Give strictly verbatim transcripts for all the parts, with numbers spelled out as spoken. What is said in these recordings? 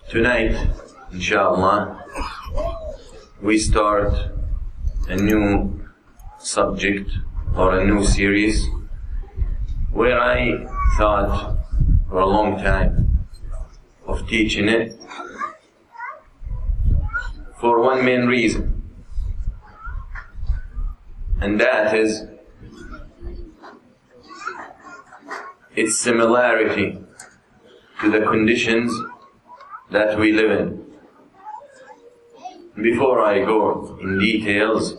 Tonight, inshallah, we start a new subject or a new series where I thought for a long time of teaching it for one main reason, and that is its similarity to the conditions that we live in. Before I go in details,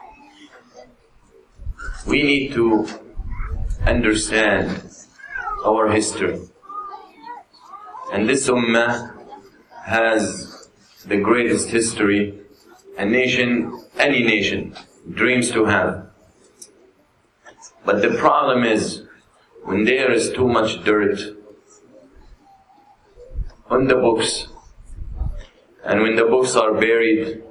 we need to understand our history. And this ummah has the greatest history a nation, any nation, dreams to have. But the problem is, when there is too much dirt on the books, and when the books are buried,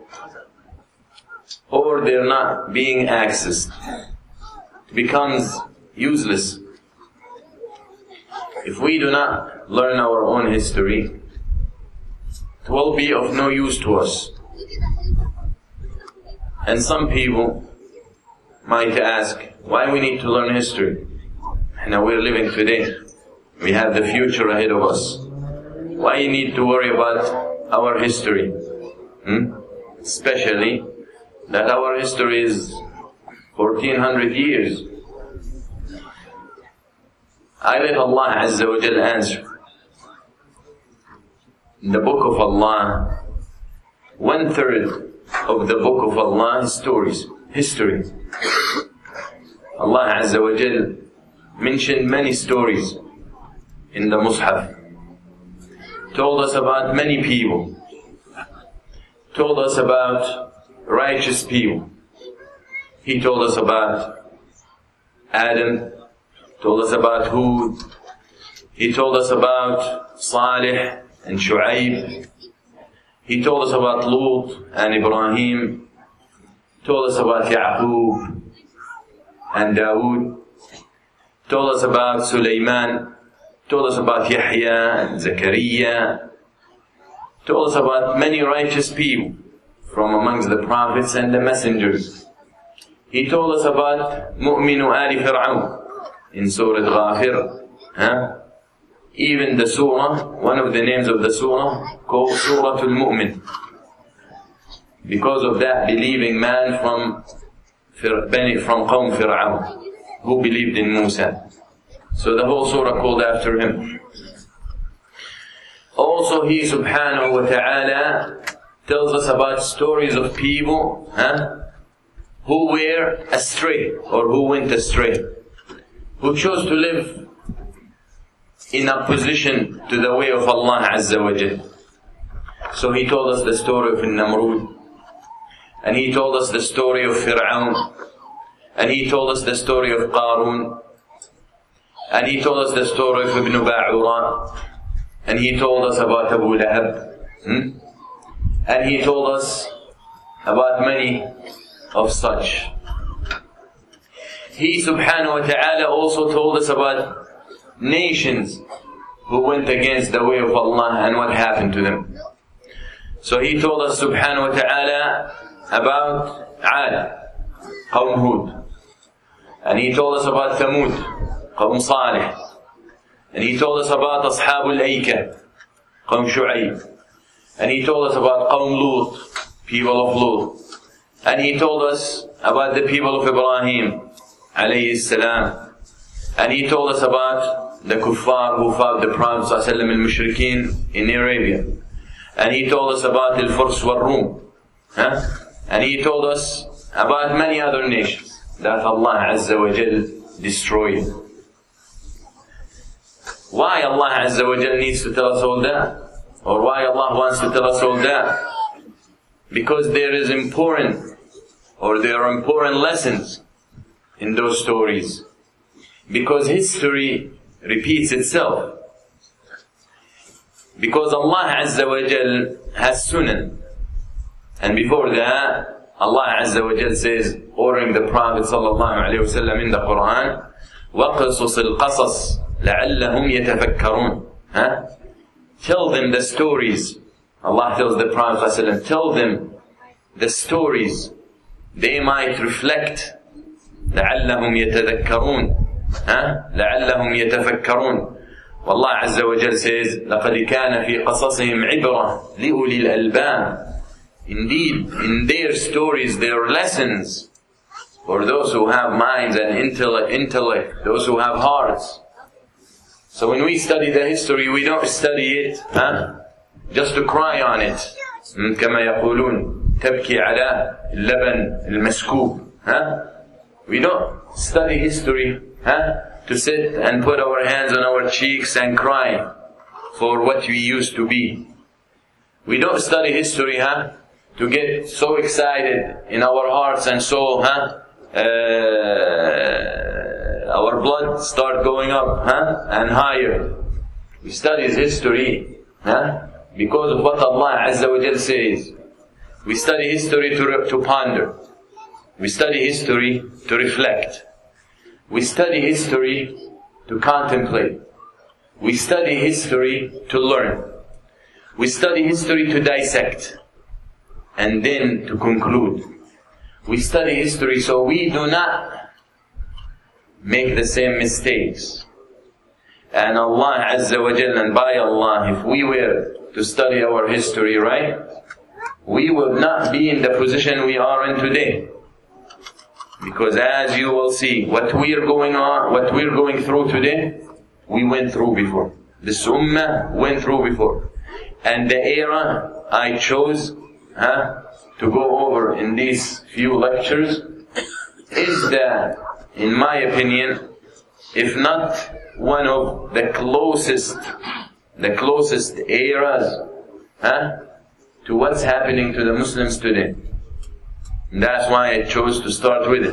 or they're not being accessed, it becomes useless. If we do not learn our own history, it will be of no use to us. And some people might ask, why we need to learn history? Now we're living today. We have the future ahead of us. Why you need to worry about our history? Hmm? Especially that our history is fourteen hundred years. I let Allah Azza wa Jal answer. In the book of Allah, one third of the book of Allah is stories, history. Allah Azza wa Jal mentioned many stories in the Mus'haf. Told us about many people, told us about righteous people. He told us about Adam, told us about Hud, he told us about Salih and Shu'aib, he told us about Lut and Ibrahim, told us about Ya'qub and Dawood, told us about Sulaiman, told us about Yahya and Zakaria, told us about many righteous people from amongst the prophets and the messengers. He told us about Mu'minu Ali Fir'aun in Surah Ghafir. Huh? Even the surah, one of the names of the surah, called Surah Al-Mu'min, because of that believing man from from Qawm Fir'aun, who believed in Musa. So the whole surah called after him. Also he subhanahu wa ta'ala tells us about stories of people huh, who were astray or who went astray, who chose to live in opposition to the way of Allah Azza wa Jal. So he told us the story of Namrud, and he told us the story of Fir'aun, and he told us the story of Qarun, and he told us the story of Ibn Ba'ura, and he told us about Abu Lahab, hmm? and he told us about many of such. He subhanahu wa ta'ala also told us about nations who went against the way of Allah and what happened to them. So he told us subhanahu wa ta'ala about Ad, Qawm Hud, and he told us about Thamud, Qawm Salih, and he told us about Ashabul Aykah, Qawm Shu'aib, and he told us about Qawm Lut, people of Lut, and he told us about the people of Ibrahim alayhi salam, and he told us about the kuffar who fought the Prophet sallallahu alaihi wasallam al-mushrikeen in Arabia, and he told us about al-Furs wal-Rum, huh? and he told us about many other nations that Allah Azza wa Jal destroyed. Why Allah Azza wa Jal needs to tell us all that? Or why Allah wants to tell us all that? Because there is important, or there are important lessons in those stories. Because history repeats itself. Because Allah Azza wa Jal has sunan. And before that, Allah Azza wa Jal says, ordering the Prophet sallallahu alayhi wa sallam in the Quran, وَقَصُصِ الْقَصَصِ لَعَلَّهُمْ يَتَفَكَّرُونَ. Huh? tell them the stories. Allah tells the Prophet ﷺ, tell them the stories. They might reflect. لعلهم يتذكرون. ها؟ لعلهم يتفكرون. والله عز وجل says, لقد كان في قصصهم عبرة لأولي الألباب. Indeed, in their stories, there are lessons for those who have minds and intellect, intellect, those who have hearts. So when we study the history, we don't study it huh? just to cry on it. كما يقولون تبكي على اللبن المسكوب. Huh? We don't study history huh? to sit and put our hands on our cheeks and cry for what we used to be. We don't study history huh? to get so excited in our hearts and soul, huh? Uh, our blood start going up huh? and higher. We study history huh? because of what Allah Azza wa Jal says. We study history to, to ponder. We study history to reflect. We study history to contemplate. We study history to learn. We study history to dissect. And then to conclude. We study history so we do not make the same mistakes. And Allah Azza wa Jal, and by Allah, if we were to study our history right, we would not be in the position we are in today. Because as you will see, what we are going on, what we are going through today, we went through before. This ummah went through before. And the era I chose huh, to go over in these few lectures is the, in my opinion, if not one of the closest, the closest eras huh, to what's happening to the Muslims today. And that's why I chose to start with it.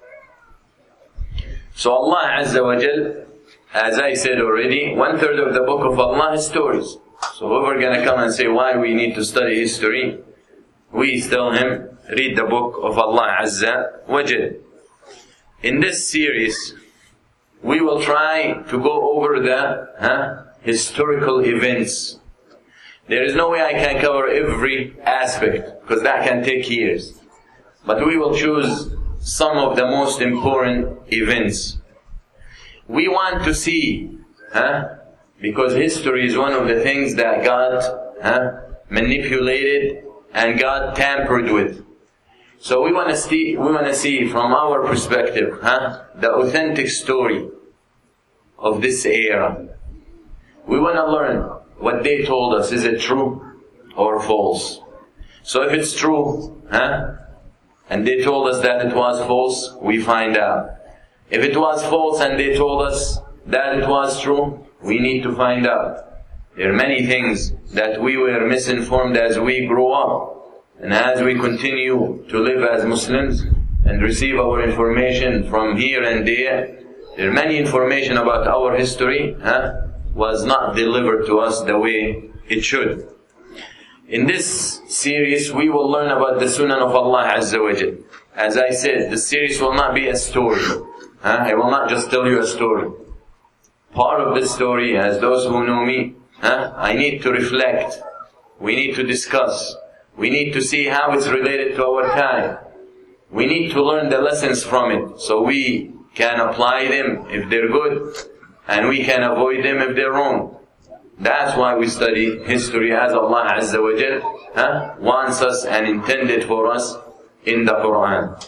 So Allah Azza wa Jal, as I said already, one third of the book of Allah is stories. So whoever gonna come and say why we need to study history, we tell him, read the book of Allah Azza wa Jal. In this series, we will try to go over the huh, historical events. There is no way I can cover every aspect, because that can take years. But we will choose some of the most important events. We want to see, huh, because history is one of the things that God huh, manipulated and God tampered with. So we want to see, we want to see from our perspective, huh, the authentic story of this era. We want to learn what they told us. Is it true or false? So if it's true, huh, and they told us that it was false, we find out. If it was false and they told us that it was true, we need to find out. There are many things that we were misinformed as we grow up. And as we continue to live as Muslims and receive our information from here and there, there are many information about our history huh, was not delivered to us the way it should. In this series, we will learn about the Sunan of Allah Azza wa Jal. As I said, the series will not be a story. Huh? I will not just tell you a story. Part of this story, as those who know me, huh, I need to reflect. We need to discuss. We need to see how it's related to our time. We need to learn the lessons from it so we can apply them if they're good, and we can avoid them if they're wrong. That's why we study history, as Allah Azza wa Jal huh, wants us and intended for us in the Quran.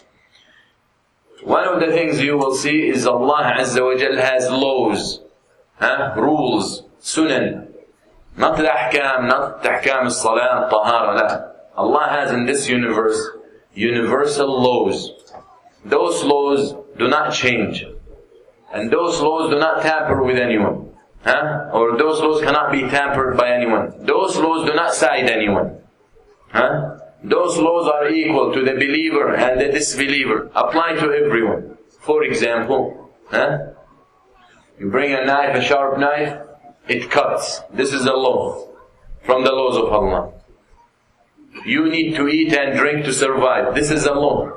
One of the things you will see is Allah Azza wa Jal has laws, huh, rules, sunan. Not the ahkam, not the ahkam al-salat, tahara, la. Allah has in this universe universal laws. Those laws do not change. And those laws do not tamper with anyone. Huh? Or those laws cannot be tampered by anyone. Those laws do not side anyone. Huh? Those laws are equal to the believer and the disbeliever. Apply to everyone. For example, huh? You bring a knife, a sharp knife, it cuts. This is a law from the laws of Allah. You need to eat and drink to survive. This is a law.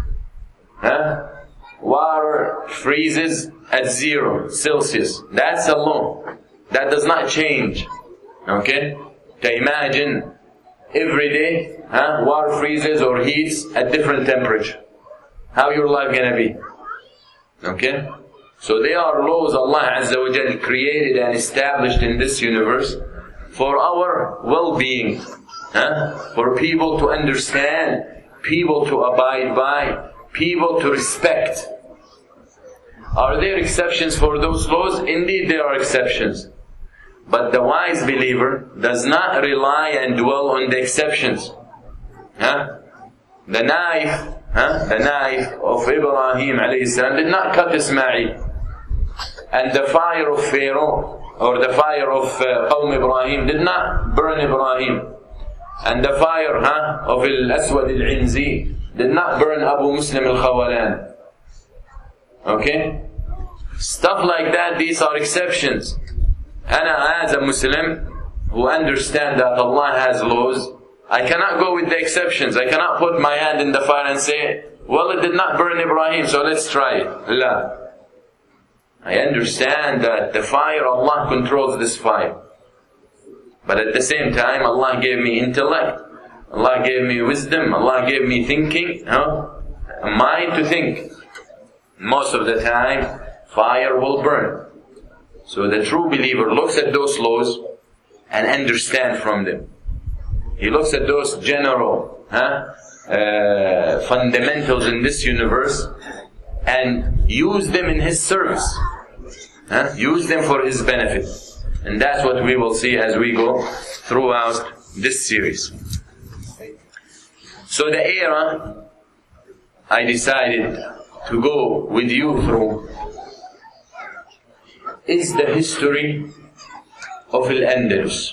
Huh? Water freezes at zero Celsius. That's a law. That does not change. Okay? To imagine every day, huh, water freezes or heats at different temperature. How your life gonna be? Okay? So they are laws Allah Azza wa Jal created and established in this universe for our well-being. Huh? For people to understand, people to abide by, people to respect. Are there exceptions for those laws? Indeed there are exceptions. But the wise believer does not rely and dwell on the exceptions. Huh? The knife, huh? the knife of Ibrahim alayhi salam did not cut Ismail. And the fire of Pharaoh, or the fire of uh, Qawm Ibrahim did not burn Ibrahim. And the fire huh, of Al-Aswad Al-Inzi did not burn Abu Muslim Al-Khawalan. Okay? Stuff like that, these are exceptions. And as a Muslim who understand that Allah has laws, I cannot go with the exceptions. I cannot put my hand in the fire and say, well, it did not burn Ibrahim, so let's try it. La. I understand that the fire, Allah controls this fire. But at the same time, Allah gave me intellect. Allah gave me wisdom. Allah gave me thinking. Huh? A mind to think. Most of the time, fire will burn. So the true believer looks at those laws and understands from them. He looks at those general huh, uh, fundamentals in this universe and use them in his service. Huh? Use them for his benefit. And that's what we will see as we go throughout this series. So the era I decided to go with you through is the history of Al-Andalus.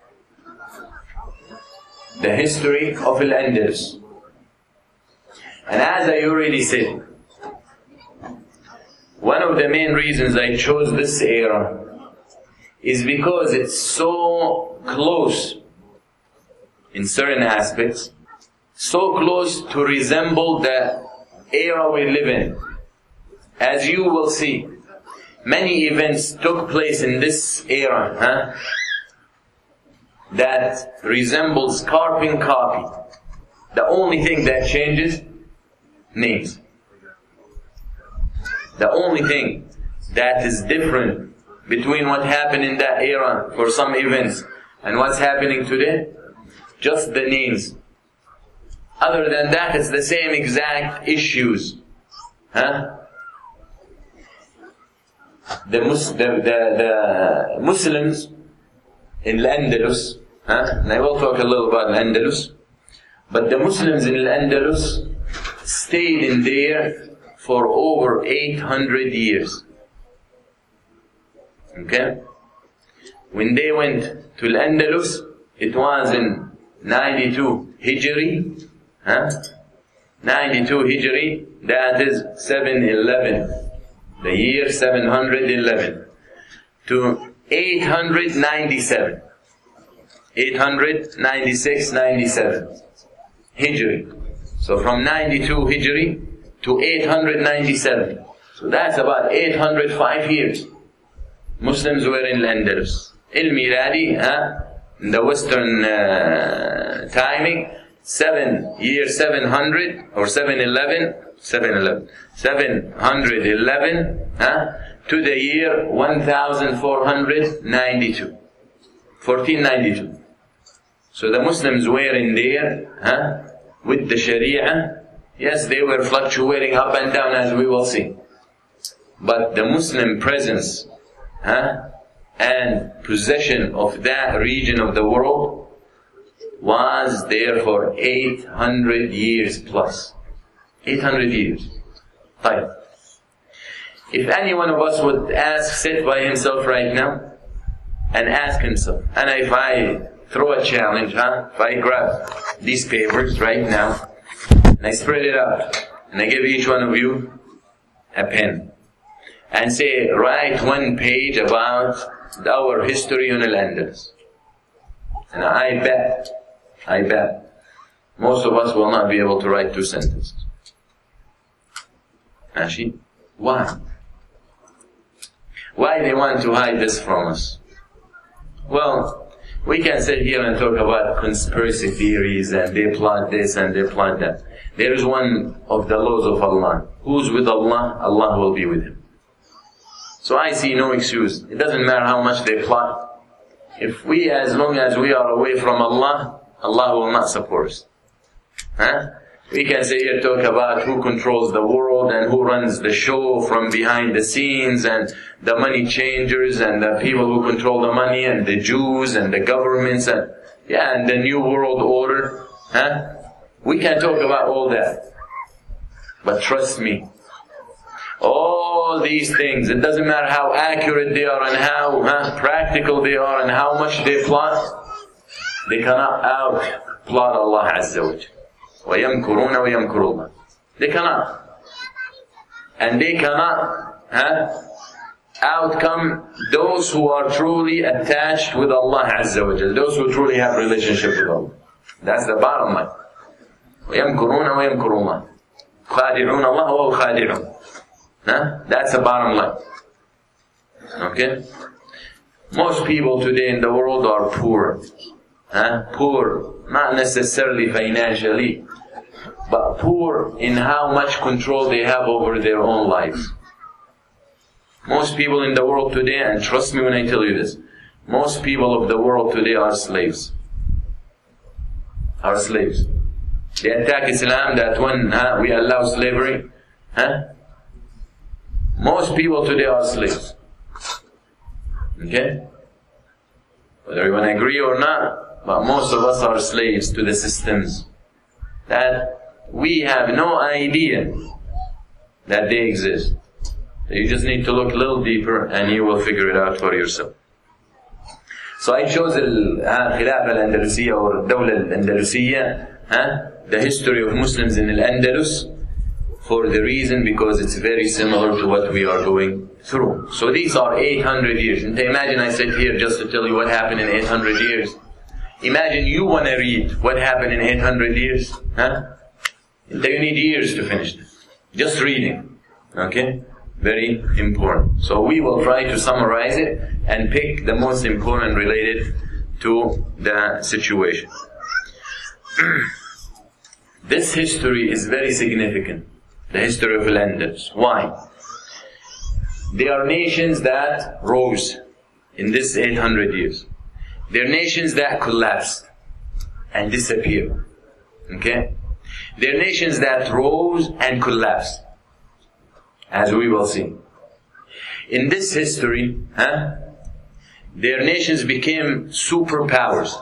The history of Al-Andalus. And as I already said, one of the main reasons I chose this era is because it's so close in certain aspects, so close to resemble the era we live in. As you will see, many events took place in this era huh, that resembles carbon copy. The only thing that changes, names. The only thing that is different between what happened in that era for some events and what's happening today, just the names. Other than that, it's the same exact issues. Huh? The, Mus- the, the, the Muslims in Al-Andalus, huh? And I will talk a little about Al-Andalus, but the Muslims in Al-Andalus stayed in there for over eight hundred years. Okay? When they went to Al-Andalus, it was in ninety-two Hijri, huh? ninety-two Hijri, that is seven eleven. The year seven hundred eleven to eight hundred ninety-seven. eight hundred ninety-six ninety-seven. Hijri. So from ninety-two Hijri to eight hundred ninety-seven. So that's about eight hundred five years. Muslims were in Al-Andalus. Il-Miladi, huh? In the Western uh, timing, seven year seven hundred or seven eleven, seven eleven, seven hundred eleven, huh? To the year one thousand four hundred ninety-two, fourteen ninety-two. So the Muslims were in there, huh? With the Sharia. Yes, they were fluctuating up and down as we will see. But the Muslim presence, huh? And possession of that region of the world was there for eight hundred years plus. eight hundred years. Right. If any one of us would ask, sit by himself right now and ask himself, and if I throw a challenge, huh? If I grab these papers right now and I spread it out and I give each one of you a pen and say, write one page about our history on Al-Andalus. And I bet, I bet, most of us will not be able to write two sentences. Actually, why? Why they want to hide this from us? Well, We can sit here and talk about conspiracy theories and they plot this and they plot that. There is one of the laws of Allah. Who's with Allah, Allah will be with him. So I see no excuse. It doesn't matter how much they plot. If we, as long as we are away from Allah, Allah will not support us. Huh? We can sit here talk about who controls the world and who runs the show from behind the scenes and the money changers and the people who control the money and the Jews and the governments and yeah and the new world order. Huh? We can talk about all that. But trust me, all these things, it doesn't matter how accurate they are and how huh, practical they are and how much they plot, they cannot out-plot Allah Azza wa Jalla. وَيَمْكُرُونَ وَيَمْكُرُ اللَّهُ. They cannot. And they cannot huh, outcome those who are truly attached with Allah Azza wa Jalla, those who truly have relationship with Allah. That's the bottom line. وَيَمْكُرُونَ وَيَمْكُرُ اللَّهُ خَادِعُونَ اللَّهَ وَهُوَ خَادِعُونَ. Huh? That's the bottom line. Okay? Most people today in the world are poor. Huh? Poor, not necessarily financially, but poor in how much control they have over their own lives. Most people in the world today, and trust me when I tell you this, most people of the world today are slaves. Are slaves. They attack Islam that when huh, we allow slavery. Huh? Most people today are slaves. Okay? Whether you want to agree or not, but most of us are slaves to the systems that we have no idea that they exist. So you just need to look a little deeper and you will figure it out for yourself. So I chose Khilafah al-Andalusiyya or Dawla al-Andalusiyya, the history of Muslims in Al-Andalus, for the reason because it's very similar to what we are going through. So these are eight hundred years. And imagine I sit here just to tell you what happened in eight hundred years. Imagine you want to read what happened in eight hundred years. Huh? You need years to finish this. Just reading. Okay? Very important. So we will try to summarize it and pick the most important related to the situation. This history is very significant. The history of Al-Andalus. Why? They are nations that rose in this eight hundred years. They are nations that collapsed and disappeared. Okay? They are nations that rose and collapsed, as we will see. In this history, huh, their nations became superpowers.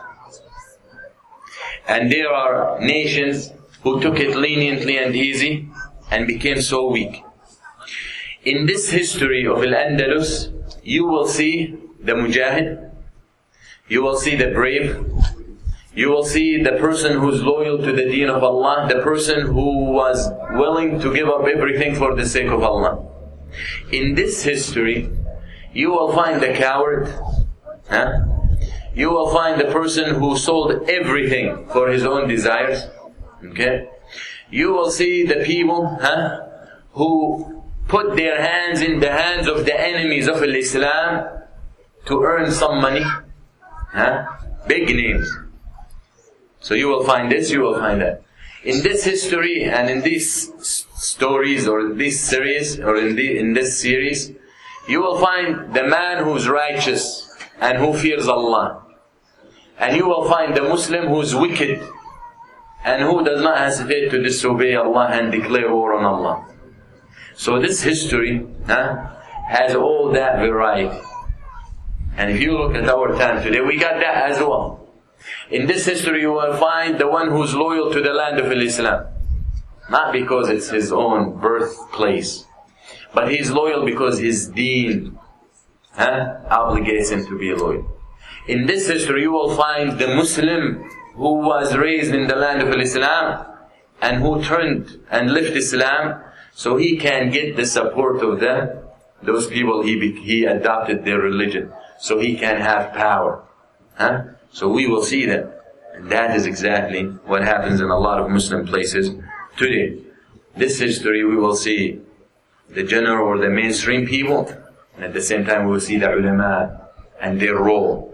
And there are nations who took it leniently and easy and became so weak. In this history of Al-Andalus, you will see the mujahid, you will see the brave, you will see the person who's loyal to the deen of Allah, the person who was willing to give up everything for the sake of Allah. In this history, you will find the coward, huh? You will find the person who sold everything for his own desires. Okay? You will see the people huh, who put their hands in the hands of the enemies of Islam to earn some money. Huh? Big names. So you will find this, you will find that. In this history and in these stories or in this series or in, the, in this series, you will find the man who's righteous and who fears Allah. And you will find the Muslim who's wicked and who does not hesitate to disobey Allah and declare war on Allah. So this history huh, has all that variety. And if you look at our time today, we got that as well. In this history you will find the one who's loyal to the land of Islam. Not because it's his own birthplace, but he's loyal because his deen huh, obligates him to be loyal. In this history you will find the Muslim who was raised in the land of Islam and who turned and left Islam so he can get the support of the, those people he, he adopted their religion, so he can have power. Huh? So we will see that. And that is exactly what happens in a lot of Muslim places today. This history we will see the general or the mainstream people, and at the same time we will see the ulama and their role.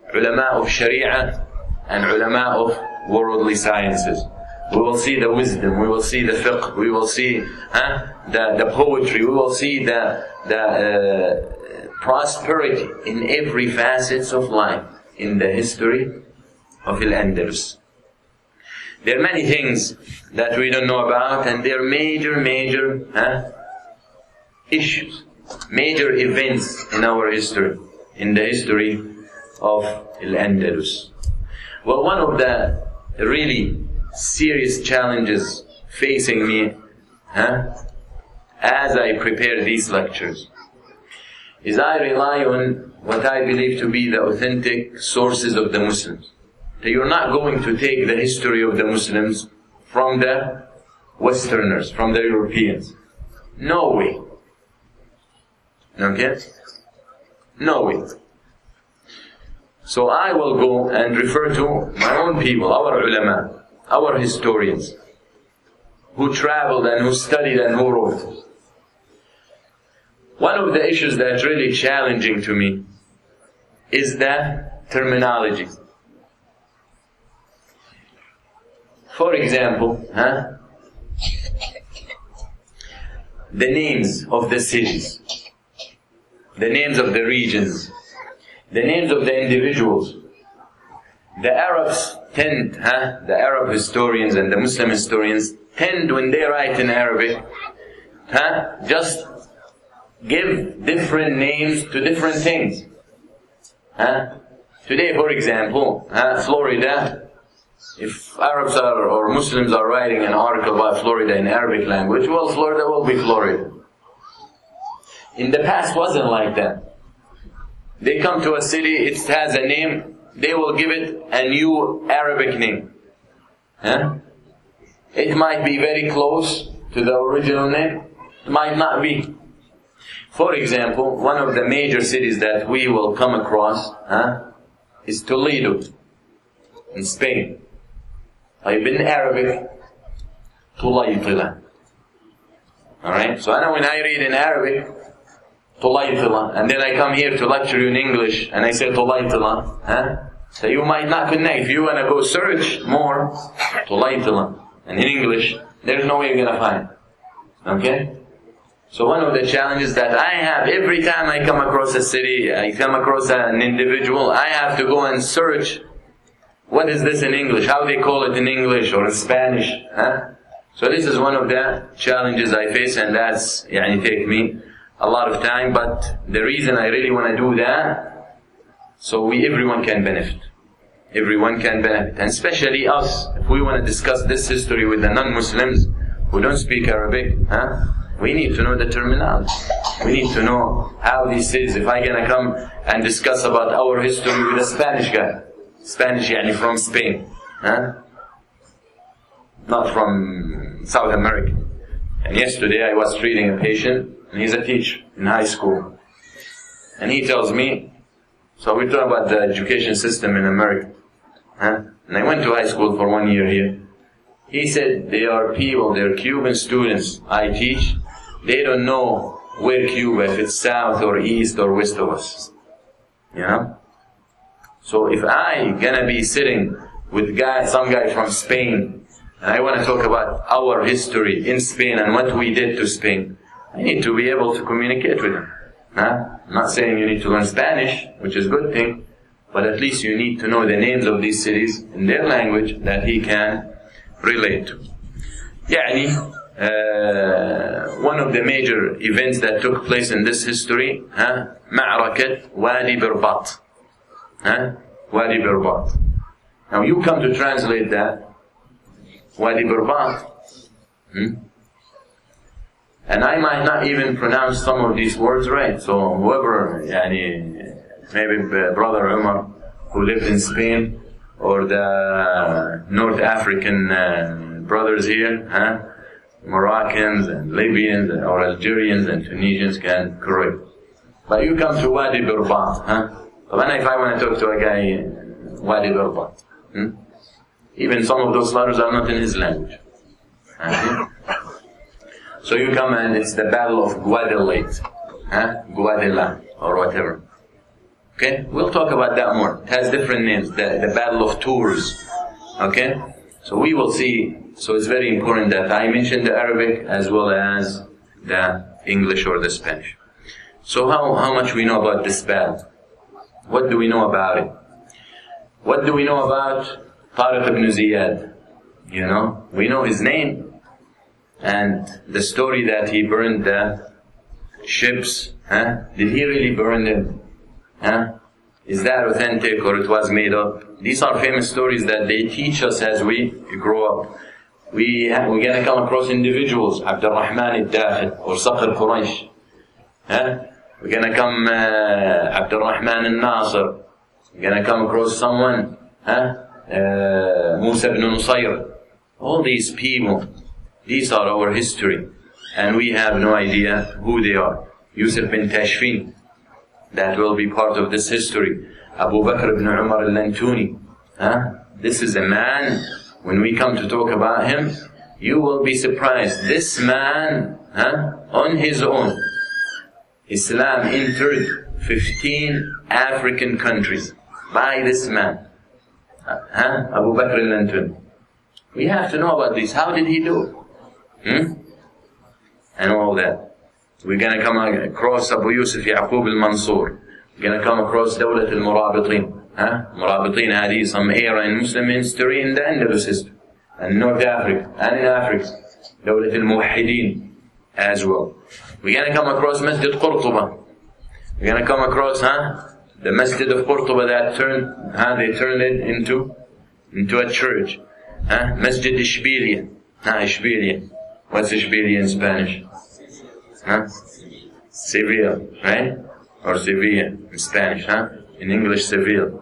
ulama of Sharia and ulama of worldly sciences. We will see the wisdom, we will see the fiqh, we will see huh, the, the poetry, we will see the, the uh, prosperity in every facet of life in the history of Al-Andalus. There are many things that we don't know about, and there are major, major huh, issues, major events in our history, in the history of Al-Andalus. Well, one of the really serious challenges facing me huh, as I prepare these lectures is I rely on what I believe to be the authentic sources of the Muslims. That you're not going to take the history of the Muslims from the Westerners, from the Europeans. No way. Okay? No way. So I will go and refer to my own people, our ulama, our historians, who traveled and who studied and who wrote. One of the issues that's really challenging to me is the terminology. For example, huh? the names of the cities, the names of the regions, the names of the individuals. The Arabs tend, huh? the Arab historians and the Muslim historians tend, when they write in Arabic, huh? just give different names to different things. Huh? Today, for example, huh? Florida, if Arabs are, or Muslims are writing an article about Florida in Arabic language, well, Florida will be Florida. In the past, wasn't like that. They come to a city, it has a name, they will give it a new Arabic name. Huh? It might be very close to the original name, it might not be. For example, one of the major cities that we will come across huh, is Toledo in Spain. I've been Arabic, Tulaytila. Alright, so I know when I read in Arabic, Tulaytila, and then I come here to lecture you in English, and I say Tulaytila, huh? So you might not connect. If you want to go search more, Tulaytila, and in English, there's no way you're going to find. Okay? So one of the challenges that I have, every time I come across a city, I come across an individual, I have to go and search, what is this in English? How they call it in English or in Spanish? Huh? So this is one of the challenges I face, and that's, yani, take me a lot of time, but the reason I really want to do that, so we, everyone can benefit. Everyone can benefit, and especially us, if we want to discuss this history with the non-Muslims who don't speak Arabic, huh? We need to know the terminology. We need to know how this is. If I'm going to come and discuss about our history with a Spanish guy, Spanish, yani from Spain, huh? Not from South America. And yesterday I was treating a patient, and he's a teacher in high school. And he tells me, so we're talking about the education system in America. Huh? And I went to high school for one year here. He said, there are people, there are Cuban students I teach, they don't know where Cuba, if it's south or east or west of us. You know? So if I gonna be sitting with guy, some guy from Spain, and I want to talk about our history in Spain and what we did to Spain, I need to be able to communicate with him. Huh? I'm not saying you need to learn Spanish, which is a good thing, but at least you need to know the names of these cities in their language that he can relate to. يعني, uh, one of the major events that took place in this history, huh? معركة Wadi Birbat. Huh? Wadi Birbat. Now you come to translate that, Wadi Birbat, hmm? and I might not even pronounce some of these words right. So whoever, yani, maybe Brother Umar, who lived in Spain, or the North African uh, brothers here, huh? Moroccans and Libyans or Algerians and Tunisians can correct. But you come to Wadi Birbat, huh? So when if I want to talk to a guy, Wadi Birbat, hmm? even some of those letters are not in his language. Okay? So you come and it's the Battle of Guadalete, huh? Guadalajara or whatever. Okay, we'll talk about that more. It has different names. The, the Battle of Tours. Okay, so we will see. So it's very important that I mention the Arabic as well as the English or the Spanish. So how, how much we know about this battle? What do we know about it? What do we know about Tariq ibn Ziyad? You know, we know his name and the story that he burned the ships. Huh? Did he really burn them? Huh? Is that authentic or it was made up? These are famous stories that they teach us as we grow up. We have, we're going to come across individuals, Abdul Rahman al-Dahid or Saqr Quraysh. Huh? We're going to come uh, Abdul Rahman al-Nasir. We're going to come across someone, huh? uh, Musa ibn Nusayr. All these people, these are our history. And we have no idea who they are. Yusuf bin Tashfin, that will be part of this history. Abu Bakr ibn Umar al-Lantuni. Huh? This is a man, when we come to talk about him, you will be surprised. This man, huh, on his own, Islam entered fifteen African countries by this man. Huh? Abu Bakr al-Lantuni. We have to know about this. How did he do it? Hmm? And all that. We're going to come across Abu Yusuf Yaqub al-Mansur. We're going to come across Dawlat al-Murabitin. Huh? Murabitin had some era in Muslim history in the Andalus history. And North Africa. And in Africa. Dawlat al-Muwahhidin as well. We're going to come across Masjid Qurtuba. We're going to come across huh, the Masjid of Qurtuba that turned, huh, they turned it into, into a church. Huh? Masjid Ishbiliya. Huh, Ishbiliya. What's Ishbiliya in Spanish? Huh? Seville, right? Or Sevilla in Spanish, huh? In English, Seville.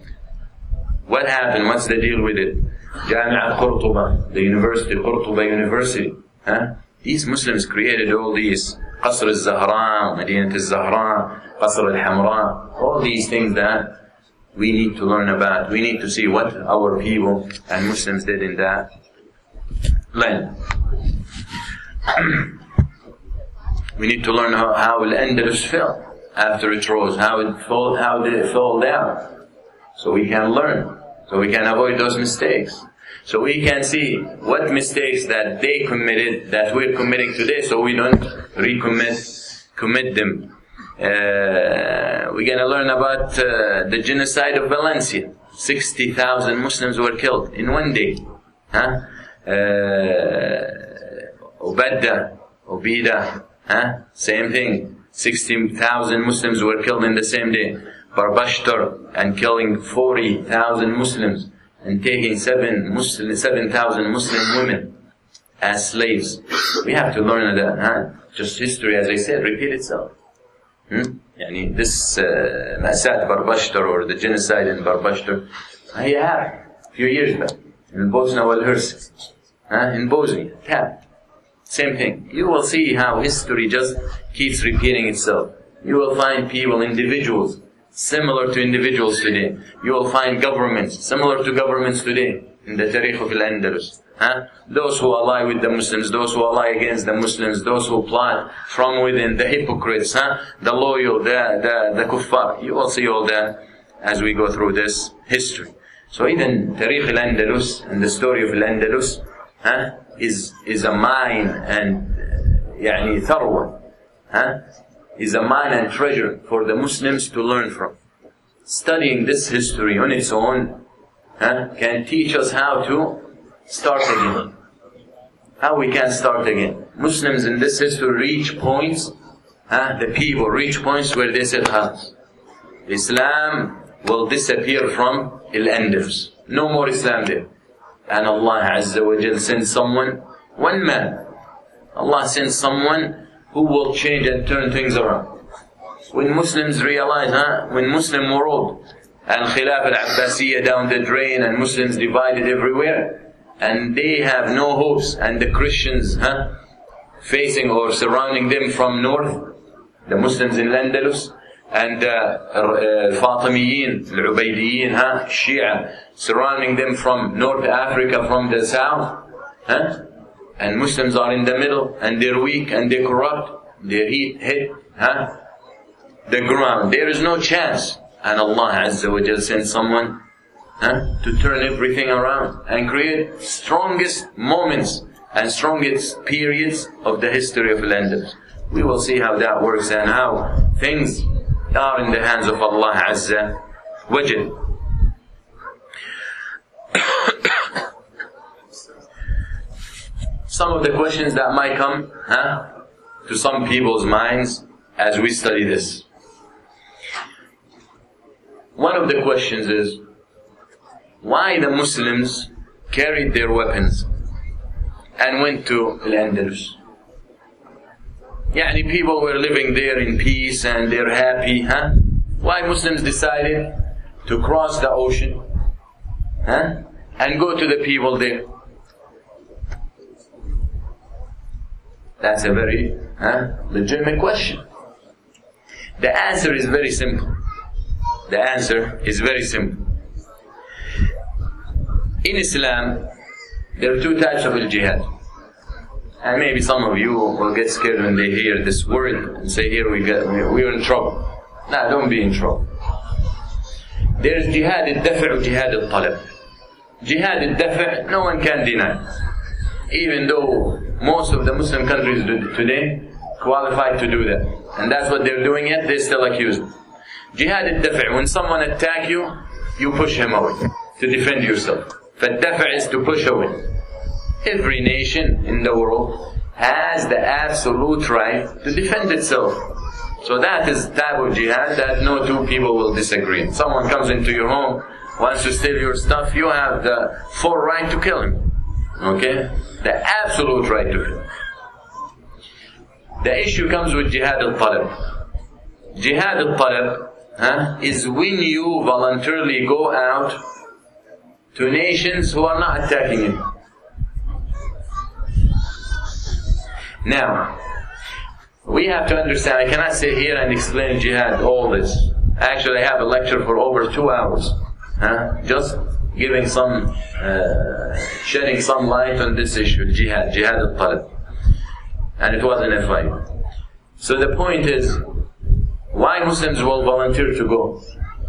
What happened? What's the deal with it? Jami'at Qurtuba, the University, Qurtuba University. Huh? These Muslims created all these Qasr al-Zahra, Madinat al-Zahra, Qasr al-Hamra, all these things that we need to learn about. We need to see what our people and Muslims did in that land. We need to learn how, how Al-Andalus fell after it rose, how it fall, how did it fall down, so we can learn, so we can avoid those mistakes, so we can see what mistakes that they committed that we're committing today, so we don't recommit commit them. Uh, we're going to learn about uh, the genocide of Valencia. sixty thousand Muslims were killed in one day. Huh? Uh, Ubadda, Ubida, huh? Same thing. sixty thousand Muslims were killed in the same day. Barbashtar, and killing forty thousand Muslims and taking seven Muslim, seven thousand Muslim women as slaves. We have to learn that. Huh? Just history, as I said, repeat itself. Hmm? Yani this uh, Masat Barbashtar or the genocide in Barbashtar, I have a few years back in Bosnia wal Herzegovina, huh? In Bosnia, Tab. Same thing. You will see how history just keeps repeating itself. You will find people, individuals, similar to individuals today. You will find governments, similar to governments today in the Tariq of Al-Andalus. Huh? Those who ally with the Muslims, those who ally against the Muslims, those who plot from within, the hypocrites, huh? The loyal, the, the, the kuffar. You will see all that as we go through this history. So even Tariq Al-Andalus and the story of Al-Andalus huh, is, is a mine and uh, يعني ثروة, huh? Is a mine and treasure for the Muslims to learn from. Studying this history on its own huh, can teach us how to start again. How we can start again. Muslims in this history reach points, huh, the people reach points where they said, "Khalas, Islam will disappear from Al-Andalus. No more Islam there." And Allah Azza wa Jal sends someone, one man. Allah sends someone who will change and turn things around. When Muslims realize, huh, when Muslim world and Khilaf al-Abbasiyya down the drain and Muslims divided everywhere, and they have no hopes, and the Christians huh, facing or surrounding them from north, the Muslims in Al-Andalus, and uh, uh, Fatimiyin, Al-Ubaydiyin, huh, Shia, surrounding them from North Africa, from the south, huh? And Muslims are in the middle, and they're weak, and they're corrupt, their heat hit huh, the ground. There is no chance And Allah Azza wa Jal sent someone huh, to turn everything around and create strongest moments and strongest periods of the history of Al-Andalus. We will see how that works and how things are in the hands of Allah Azza wa Jal. Some of the questions that might come huh, to some people's minds as we study this. One of the questions is, why the Muslims carried their weapons and went to Al-Andalus? Yani people were living there in peace and they're happy, huh? Why Muslims decided to cross the ocean huh? and go to the people there? That's a very huh, legitimate question. The answer is very simple. The answer is very simple. In Islam, there are two types of al-jihad. And maybe some of you will get scared when they hear this word and say, here we get, we're in trouble. No, don't be in trouble. There's jihad al-dafi' jihad al-talab. Jihad al-dafi' no one can deny. Even though most of the Muslim countries today qualified to do that. And that's what they're doing yet, they're still accused. Jihad al-dafi', when someone attacks you, you push him away to defend yourself. Fa-dafi' is to push away. Every nation in the world has the absolute right to defend itself. So that is the type of jihad that no two people will disagree. If someone comes into your home, wants to steal your stuff, you have the full right to kill him. Okay? The absolute right to kill him. The issue comes with jihad al-talab. Jihad al-talab huh, is when you voluntarily go out to nations who are not attacking you. Now, we have to understand, I cannot sit here and explain jihad, all this. Actually, I have a lecture for over two hours. Huh? Just giving some, uh, shedding some light on this issue, jihad, jihad al-talab. And it wasn't a fight. So the point is, why Muslims will volunteer to go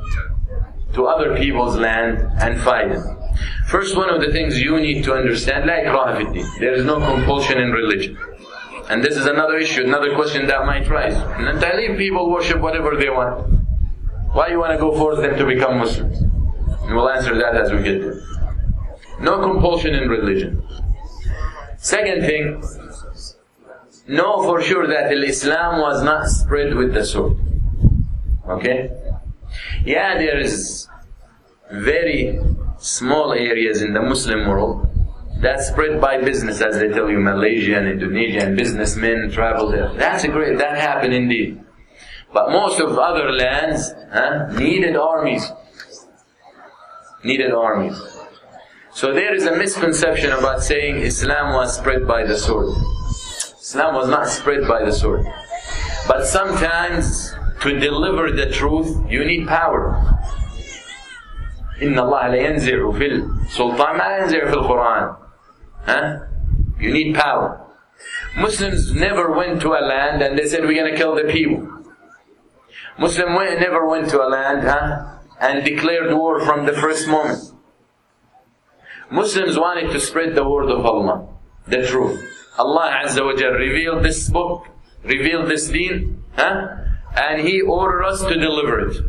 to other people's land and fight them? First, one of the things you need to understand, la ikraha fi din. There is no compulsion in religion. And this is another issue, another question that might rise. And I leave people worship whatever they want. Why you want to go force them to become Muslims? And we'll answer that as we get there. No compulsion in religion. Second thing, know for sure that Islam was not spread with the sword. Okay? Yeah, there is very small areas in the Muslim world that's spread by business, as they tell you, Malaysia and Indonesia, and businessmen travel there. That's a great, that happened indeed. But most of other lands huh, needed armies. Needed armies. So there is a misconception about saying Islam was spread by the sword. Islam was not spread by the sword. But sometimes, to deliver the truth, you need power. إِنَّ اللَّهَ لَيَنْزِعُ فِي السُّلْطَانِ مَا يَنْزِعُ فِي الْقُرْآنِ. Huh? You need power. Muslims never went to a land and they said, we're going to kill the people. Muslims went, never went to a land huh, and declared war from the first moment. Muslims wanted to spread the word of Allah, the truth. Allah Azza wa Jal revealed this book, revealed this deen, huh? And He ordered us to deliver it.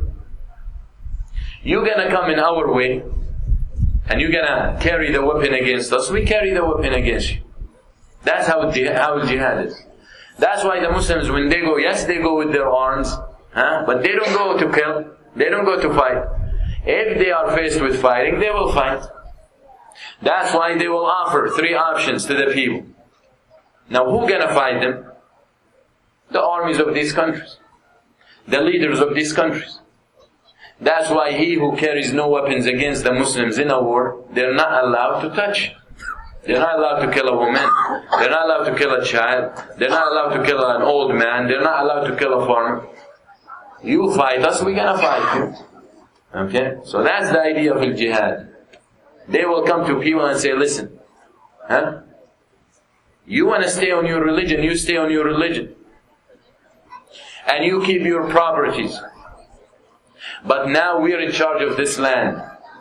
You're going to come in our way, and you're going to carry the weapon against us. We carry the weapon against you. That's how jihad, how jihad is. That's why the Muslims, when they go, yes, they go with their arms, huh? But they don't go to kill. They don't go to fight. If they are faced with fighting, they will fight. That's why they will offer three options to the people. Now, who's going to fight them? The armies of these countries. The leaders of these countries. That's why he who carries no weapons against the Muslims in a war, they're not allowed to touch. They're not allowed to kill a woman. They're not allowed to kill a child. They're not allowed to kill an old man. They're not allowed to kill a farmer. You fight us, we're going to fight you. Okay? So that's the idea of al-jihad. They will come to people and say, listen, huh? You want to stay on your religion, you stay on your religion. And you keep your properties. But now we're in charge of this land.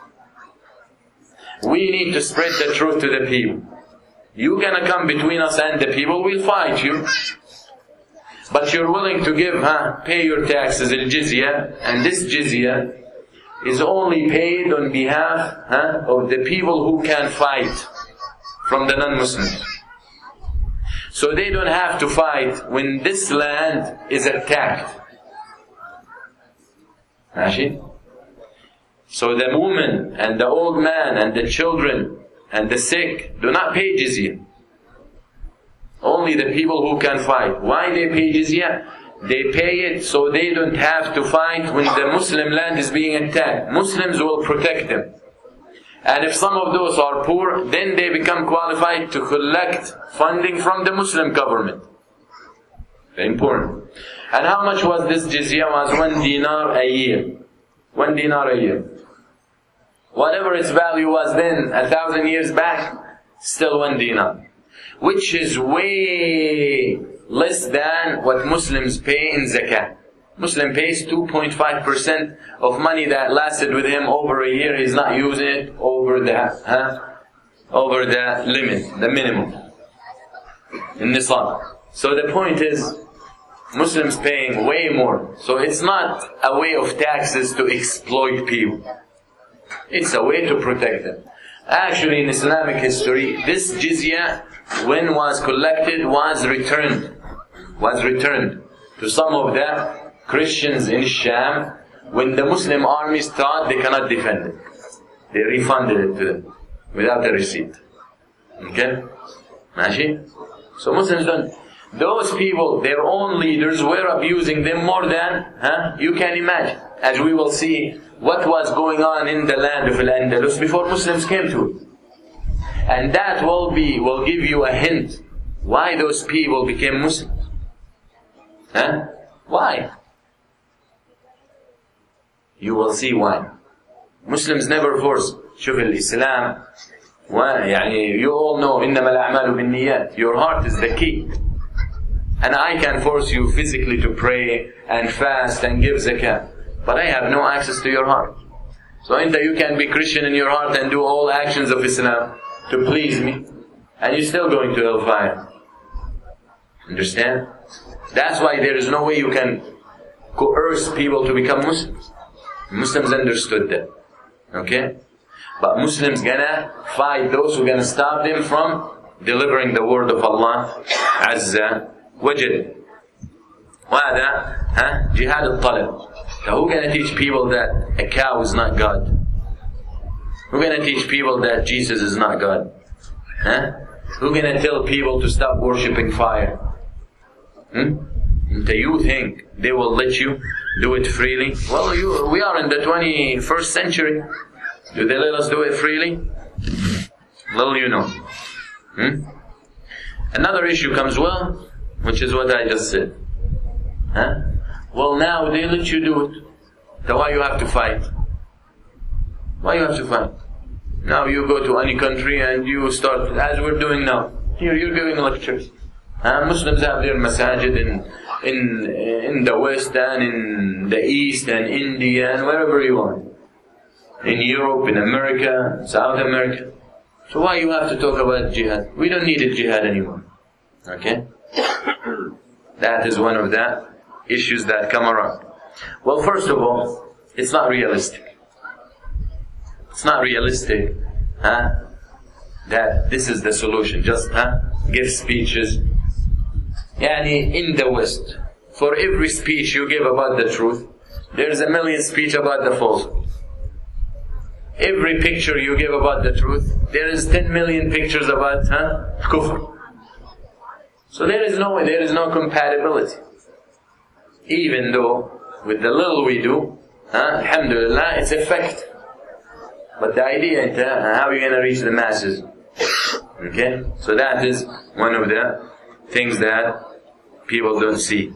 We need to spread the truth to the people. You're gonna come between us and the people, we'll fight you. But you're willing to give, huh? Pay your taxes, al-jizya, and this jizya is only paid on behalf, huh, of the people who can fight from the non-Muslims. So they don't have to fight when this land is attacked. Mashi? So the woman and the old man and the children and the sick do not pay jizya. Only the people who can fight. Why they pay jizya? They pay it so they don't have to fight when the Muslim land is being attacked. Muslims will protect them. And if some of those are poor, then they become qualified to collect funding from the Muslim government. Very important. And how much was this jizya? Was one dinar a year. One dinar a year. Whatever its value was then, a thousand years back, still one dinar. Which is way less than what Muslims pay in zakah. Muslim pays two point five percent of money that lasted with him over a year. He's not using it over the huh, over the limit, the minimum in nisab. So the point is, Muslims paying way more. So it's not a way of taxes to exploit people. It's a way to protect them. Actually, in Islamic history, this jizya, when was collected, was returned. Was returned to some of the Christians in Sham when the Muslim armies thought they cannot defend it. They refunded it to them without a receipt. Okay? Mashi? So Muslims don't. Those people, their own leaders, were abusing them more than huh, you can imagine. As we will see what was going on in the land of Al-Andalus before Muslims came to it. And that will be will give you a hint why those people became Muslims. Huh? Why? You will see why. Muslims never force. شوف الإسلام يعني you all know إنما الأعمال بالنيات. Your heart is the key. And I can force you physically to pray and fast and give zakah. But I have no access to your heart. So inta you can be Christian in your heart and do all actions of Islam to please me, and you're still going to hellfire. Understand? That's why there is no way you can coerce people to become Muslims. Muslims understood that. Okay? But Muslims gonna fight those who gonna stop them from delivering the word of Allah Azza wa Jal. وهذا ها جهاد الطلب. So who's gonna teach people that a cow is not God? Who's gonna teach people that Jesus is not God? Huh? Who's gonna tell people to stop worshipping fire? Hmm? Do you think they will let you do it freely? Well, you, we are in the twenty-first century. Do they let us do it freely? Little you know. Hmm? Another issue comes, well, which is what I just said. Huh? Well, now they let you do it. So why you have to fight? Why you have to fight? Now you go to any country and you start, as we're doing now. Here you're giving lectures. Uh, Muslims have their masajid in, in, in the West and in the East and India and wherever you want. In Europe, in America, South America. So why you have to talk about jihad? We don't need a jihad anymore. Okay? That is one of the issues that come around. Well, first of all, it's not realistic. It's not realistic, huh? That this is the solution. Just, huh? Give speeches. Yani, in the West, for every speech you give about the truth, there's a million speech about the falsehood. Every picture you give about the truth, there is ten million pictures about, huh? Kufr. So there is no, there is no compatibility. Even though, with the little we do, huh, alhamdulillah, it's effective. But the idea is, uh, how are you going to reach the masses? Okay? So that is one of the things that people don't see.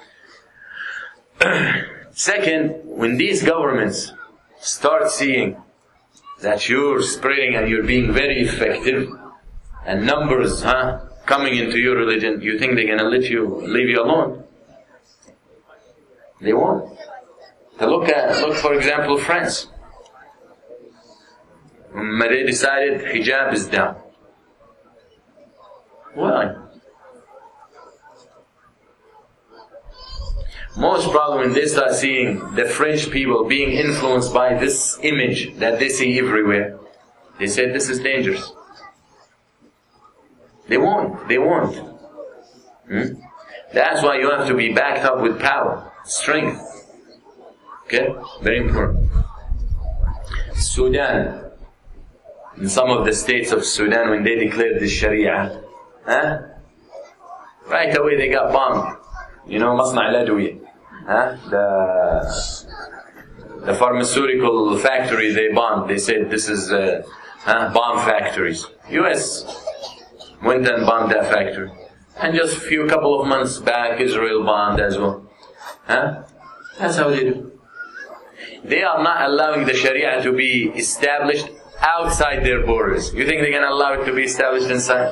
Second, when these governments start seeing that you're spreading and you're being very effective, and numbers, huh, coming into your religion, you think they're going to let you, leave you alone? They won't. To look at, look for example, France. When they decided hijab is down. Why? Most probably when they start seeing the French people being influenced by this image that they see everywhere, they said this is dangerous. They won't. They won't. Hmm? That's why you have to be backed up with power, strength. Okay? Very important. Sudan. In some of the states of Sudan, when they declared the Sharia, huh? right away they got bombed. You know, Masna' al-Adwi, huh? The, the pharmaceutical factory they bombed. They said this is uh, huh? bomb factories. U S went and bombed that factory. And just a few couple of months back, Israel bombed as well. Huh? That's how they do. They are not allowing the Sharia to be established outside their borders. You think they're going to allow it to be established inside?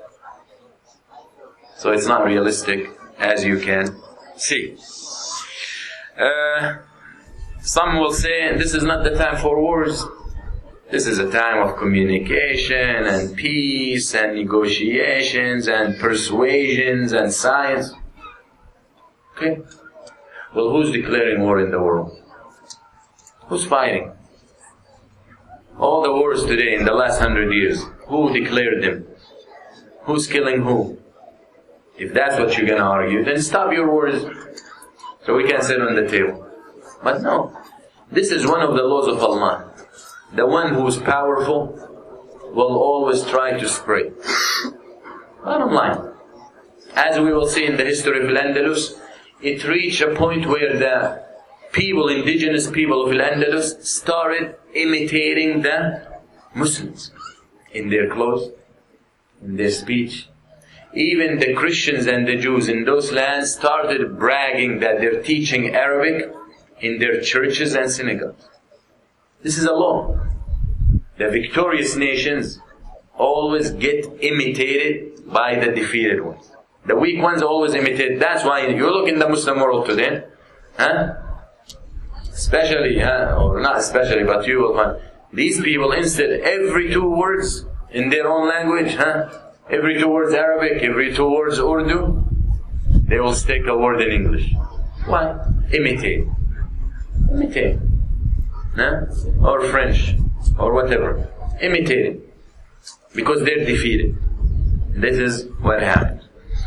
So it's not realistic, as you can see. Uh, some will say this is not the time for wars. This is a time of communication and peace and negotiations and persuasions and science. Okay? Well, who's declaring war in the world? Who's fighting? All the wars today in the last hundred years, who declared them? Who's killing who? If that's what you're going to argue, then stop your wars so we can sit on the table. But no, this is one of the laws of Allah. The one who is powerful will always try to spread. Bottom line, as we will see in the history of Al-Andalus, it reached a point where the people, indigenous people of Al-Andalus, started imitating the Muslims in their clothes, in their speech. Even the Christians and the Jews in those lands started bragging that they're teaching Arabic in their churches and synagogues. This is a law. The victorious nations always get imitated by the defeated ones. The weak ones always imitate. That's why you look in the Muslim world today, huh? Especially, huh? or not especially, but you will find these people, instead every two words in their own language, huh? every two words Arabic, every two words Urdu, they will stick a word in English. Why? Imitate. Imitate. Huh? Or French, or whatever. Imitate it. Because they're defeated. This is what happened.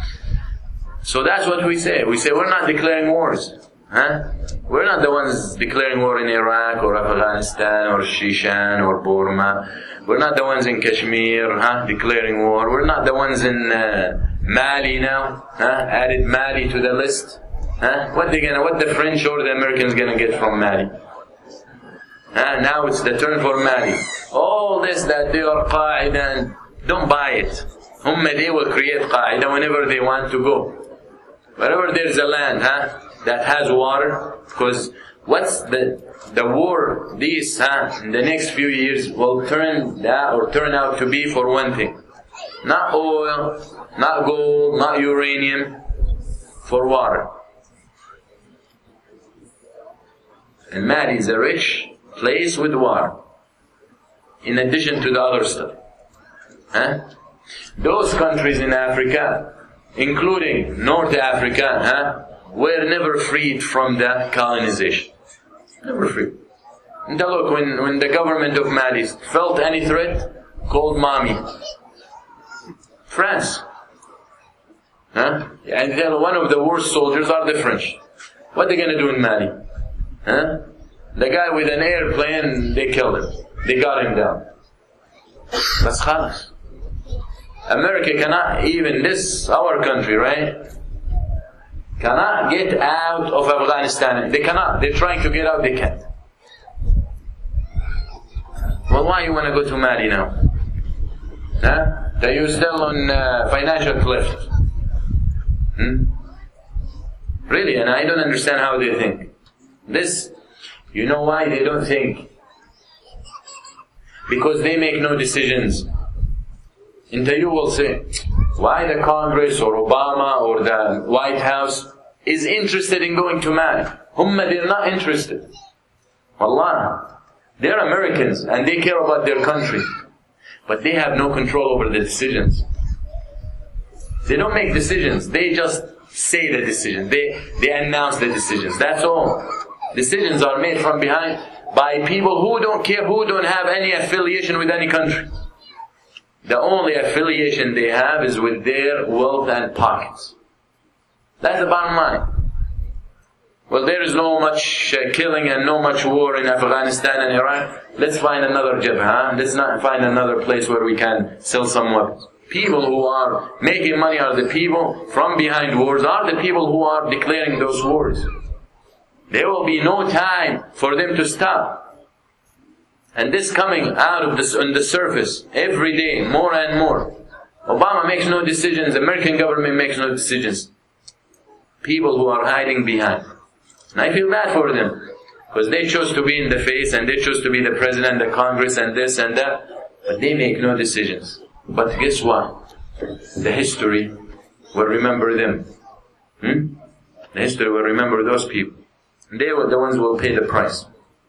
So that's what we say. We say we're not declaring wars. Huh? We're not the ones declaring war in Iraq, or Afghanistan, or Shishan, or Burma. We're not the ones in Kashmir, huh? declaring war. We're not the ones in uh, Mali now, huh? added Mali to the list. Huh? What they gonna? What the French or the Americans gonna get from Mali? Uh, now it's the turn for Mali. All this that they are Qaeda, don't buy it. Humma, they will create Qaeda whenever they want to go. Wherever there's a land huh, that has water, because what's the the war, these huh, in the next few years will turn that or turn out to be for one thing. Not oil, not gold, not uranium, for water. And Mali is a rich place with water, in addition to the other stuff. Huh? Those countries in Africa, including North Africa, huh, were never freed from the colonization. Never free. And look, when, when the government of Mali felt any threat, called mommy. France. Huh? And then one of the worst soldiers are the French. What are they going to do in Mali? Huh? The guy with an airplane, they killed him. They got him down. That's khalas. America cannot, even this, our country, right? Cannot get out of Afghanistan. They cannot. They're trying to get out, they can't. Well, why you want to go to Mali now? Huh? Are you still on uh, financial cliff? Hmm? Really, and I don't understand how they think. This, you know why they don't think? Because they make no decisions. And you will say, why the Congress or Obama or the White House is interested in going to Mali? Humma, they're not interested. Wallah. They're Americans and they care about their country. But they have no control over the decisions. They don't make decisions. They just say the decision. They, they announce the decisions. That's all. Decisions are made from behind by people who don't care, who don't have any affiliation with any country. The only affiliation they have is with their wealth and pockets. That's the bottom line. Well, there is no much uh, killing and no much war in Afghanistan and Iraq. Let's find another jabha. Let's not find another place where we can sell some weapons. People who are making money are the people from behind wars, are the people who are declaring those wars. There will be no time for them to stop. And this coming out of this on the surface every day, more and more. Obama makes no decisions, American government makes no decisions. People who are hiding behind. And I feel bad for them. Because they chose to be in the face and they chose to be the president, the Congress and this and that. But they make no decisions. But guess what? The history will remember them. Hmm? The history will remember those people. They were the ones who will pay the price.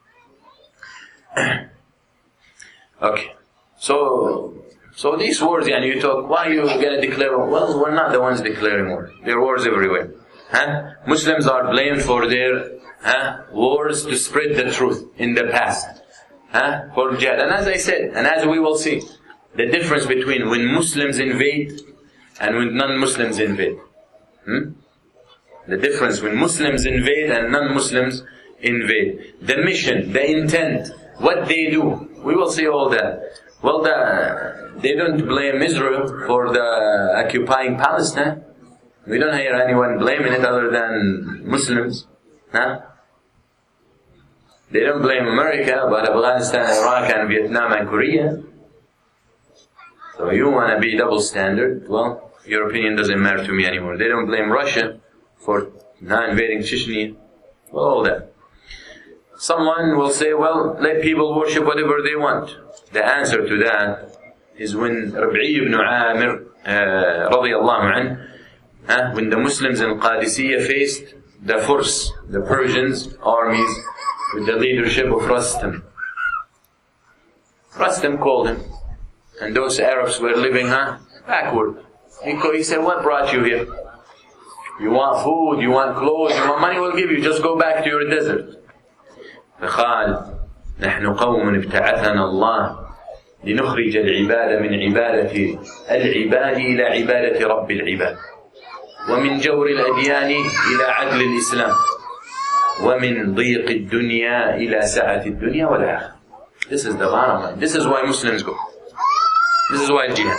Okay. So, so these wars, and you talk, why are you going to declare war? Well, we're not the ones declaring war. There are wars everywhere. Huh? Muslims are blamed for their huh, wars to spread the truth in the past. Huh? For jihad. And as I said, and as we will see, the difference between when Muslims invade and when non-Muslims invade. Hmm? The difference when Muslims invade and non-Muslims invade. The mission, the intent, what they do. We will see all that. Well, the, they don't blame Israel for the occupying Palestine. We don't hear anyone blaming it other than Muslims. Huh? They don't blame America, but Afghanistan, Iraq, and Vietnam, and Korea. So you want to be double standard? Well, your opinion doesn't matter to me anymore. They don't blame Russia for not invading Chechnya. Well, all that. Someone will say, well, let people worship whatever they want. The answer to that is when Rabi'i ibn Amir, uh, radiyallahu anhu, uh, when the Muslims in Qadisiyah faced the Furs, the Persians armies, with the leadership of Rustam. Rustam called him. And those Arabs were living, huh, backward. He, he said, what brought you here? You want food, you want clothes, you want money, we'll give you. Just go back to your desert. فقال نحن قوم ابتعثنا الله لنخرج العباد من عبادة العباد إلى عبادة رب العباد ومن جور الأديان إلى عدل الإسلام ومن ضيق الدنيا إلى سعة الدنيا والآخرة. This is the bottom line. This is why Muslims go. This is why jihad.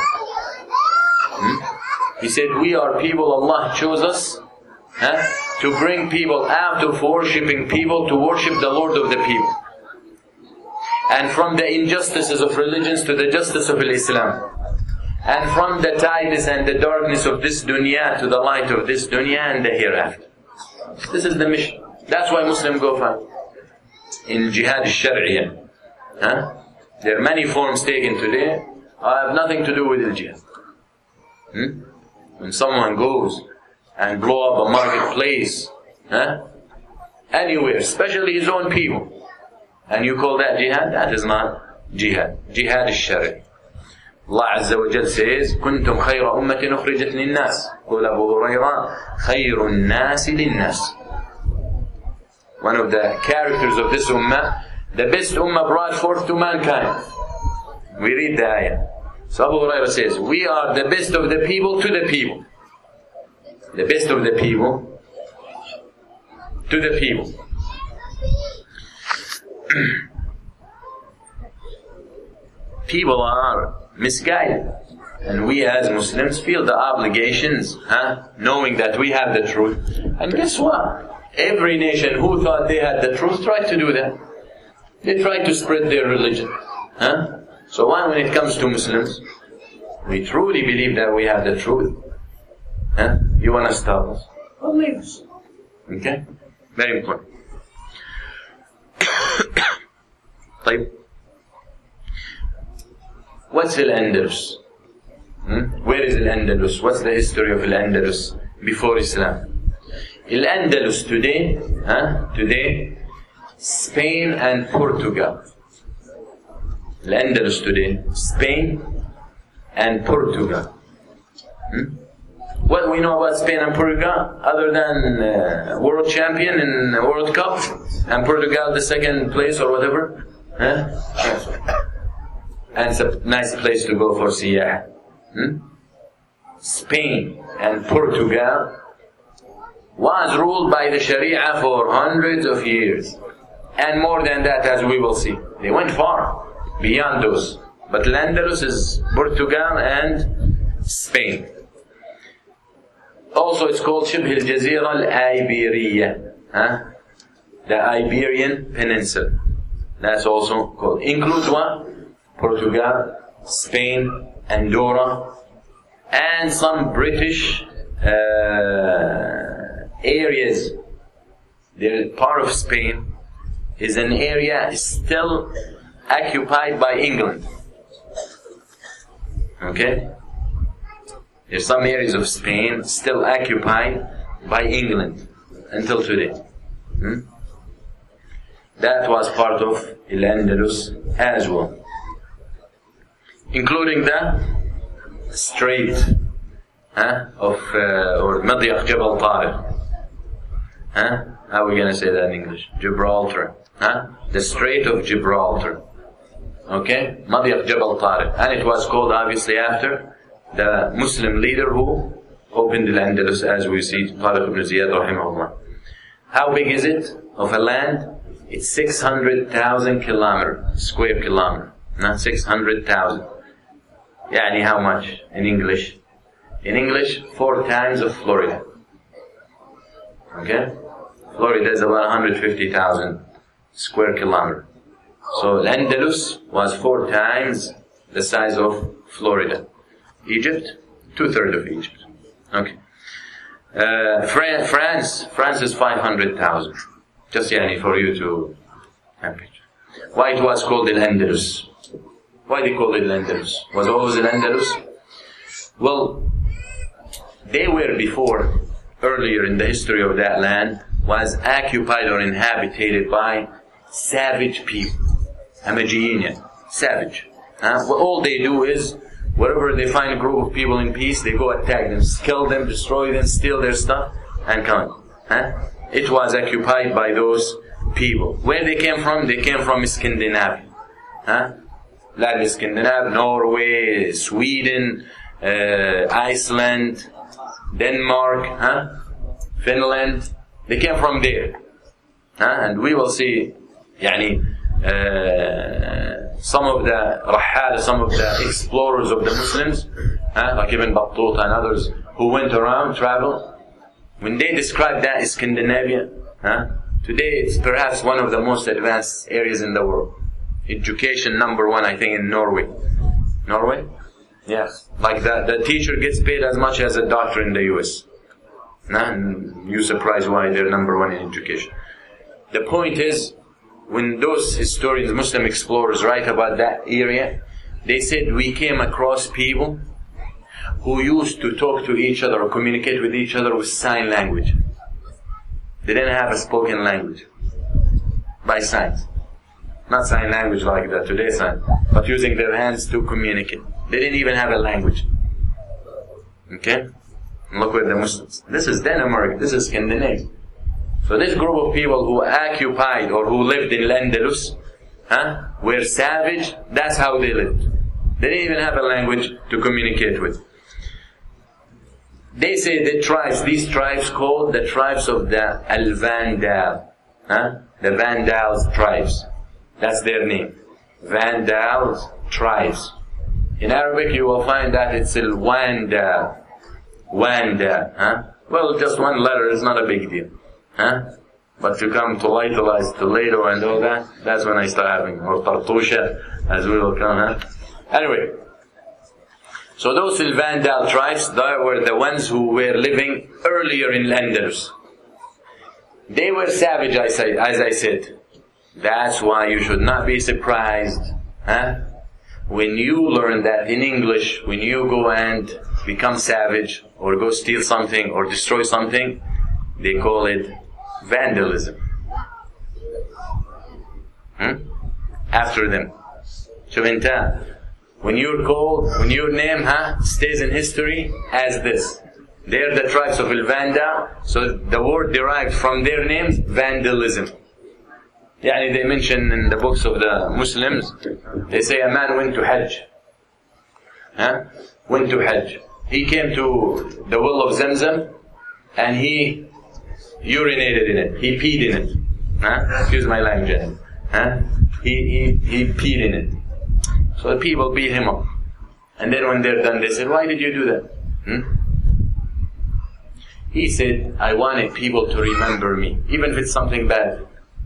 Hmm? He said, we are people, Allah chose us huh, to bring people out of worshipping people to worship the Lord of the people. And from the injustices of religions to the justice of Islam. And from the tightness and the darkness of this dunya to the light of this dunya and the hereafter. This is the mission. That's why Muslims go fight. In jihad al-shar'iyah. Huh? There are many forms taken today. I have nothing to do with the jihad. Hmm? When someone goes and blow up a marketplace, huh? Anywhere, especially his own people, and you call that jihad, that is not jihad. Jihad is shari. Allah Azza wa Jal says, كنتم خير أمة أخرجت للناس. قال Abu Hurairah, خير الناس للناس. One of the characters of this ummah, the best ummah brought forth to mankind. We read the ayah. So Abu Hurairah says, we are the best of the people to the people. The best of the people to the people. People are misguided. And we as Muslims feel the obligations, huh? Knowing that we have the truth. And guess what? Every nation who thought they had the truth tried to do that. They tried to spread their religion. Huh? So why, when it comes to Muslims, we truly believe that we have the truth. Huh? You want to stop us? Well, leave us. Okay? Very important. طيب. What's Al-Andalus? Hmm? Where is Al-Andalus? What's the history of Al-Andalus before Islam? Al-Andalus today, huh? Today, Spain and Portugal. Al-Andalus today, Spain and Portugal. Hmm? What we know about Spain and Portugal, other than uh, world champion in the World Cup, and Portugal the second place or whatever? Huh? And it's a nice place to go for siyah. Hmm? Spain and Portugal was ruled by the Sharia for hundreds of years. And more than that, as we will see. They went far beyond those. But Al-Andalus is Portugal and Spain. Also, it's called Shibh al-Jazira al-Iberiyya. Huh? The Iberian Peninsula. That's also called. Includes what? Portugal, Spain, Andorra, and some British uh, areas. They're part of Spain. Is an area still occupied by England. Okay? There's some areas of Spain still occupied by England until today. Hmm? That was part of Al-Andalus as well. Including the Strait huh, of, uh, or Madiyaq Jabal Tariq. Huh? How are we going to say that in English? Gibraltar. Huh? The Strait of Gibraltar. Okay? Madiyaq Jabal Tariq. And it was called obviously after the Muslim leader who opened Al-Andalus, as we see, Tariq ibn Ziyad rahimahullah. How big is it of a land? It's six hundred thousand kilometers, square kilometer. Not six hundred thousand. Yani how much in English? In English, four times of Florida. Okay? Florida is about one hundred fifty thousand square kilometer. So Al-Andalus was four times the size of Florida. Egypt, two-thirds of Egypt. Okay. Uh, Fran- France, France is five hundred thousand. Just yani for you to have a picture. Why it was called Al-Andalus? Why they called it Al-Andalus? Was always Al-Andalus? Well, they were before, earlier in the history of that land, was occupied or inhabited by savage people. Amajiyin, savage. Huh? Well, all they do is, wherever they find a group of people in peace, they go attack them, kill them, destroy them, steal their stuff, and come. Huh? It was occupied by those people. Where they came from? They came from Scandinavia. Huh? Like Scandinavia, Norway, Sweden, uh, Iceland, Denmark, huh? Finland. They came from there. Huh? And we will see يعني, uh, some of the Rahal, some of the explorers of the Muslims, huh? Like Ibn Battuta and others who went around, traveled. When they describe that as Scandinavia, huh? Today it's perhaps one of the most advanced areas in the world. Education number one, I think, in Norway. Norway? Yes. Like the, the teacher gets paid as much as a doctor in the U S. Nah, and you surprised why they're number one in education. The point is, when those historians, Muslim explorers write about that area, they said we came across people who used to talk to each other or communicate with each other with sign language. They didn't have a spoken language. By signs. Not sign language like that today sign, but using their hands to communicate. They didn't even have a language. Okay? Look where the Muslims. This is Denmark, this is Scandinavia. So this group of people who occupied or who lived in Al-Andalus, huh, were savage, that's how they lived. They didn't even have a language to communicate with. They say the tribes, these tribes called the tribes of the Al-Vandal. Huh? The Vandals tribes. That's their name. Vandals tribes. In Arabic you will find that it's Al-Wanda. Wanda. Huh? Well, just one letter is not a big deal. Huh? But to come to Toledo, Toledo and all that, that's when I start having, or Tartusha, as we will come, huh? Anyway, so those Vandal tribes, they were the ones who were living earlier in Al-Andalus. They were savage, I say, as I said. That's why you should not be surprised, huh? When you learn that in English, when you go and become savage, or go steal something, or destroy something, they call it vandalism. Hmm? After them. So when you're called, when your name huh, stays in history as this. They're the tribes of Al-Vanda, so the word derived from their names, vandalism. Yani they mention in the books of the Muslims, they say a man went to Hajj. Huh? Went to Hajj. He came to the well of Zamzam and he urinated in it. He peed in it. Huh? Excuse my language. Huh? He, he, he peed in it. So the people beat him up. And then when they're done, they said, why did you do that? Hmm? He said, I wanted people to remember me, even if it's something bad.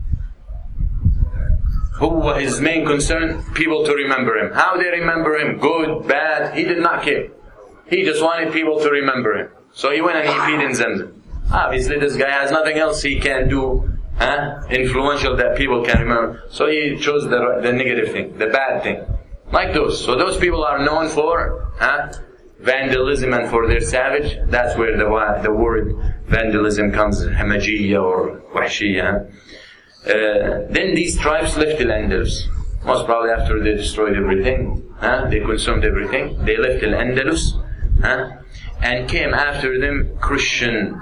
Who was his main concern? People to remember him. How they remember him? Good, bad? He did not care. He just wanted people to remember him. So he went and he peed in Zamzam. Obviously this guy has nothing else he can do huh, influential that people can remember. So he chose the, the negative thing, the bad thing. Like those. So those people are known for huh, vandalism and for their savage. That's where the, the word vandalism comes, hamajiyya or wahshiyya. Uh, then these tribes left Al-Andalus. Most probably after they destroyed everything, huh? They consumed everything. They left Al-Andalus, huh? And came after them Christian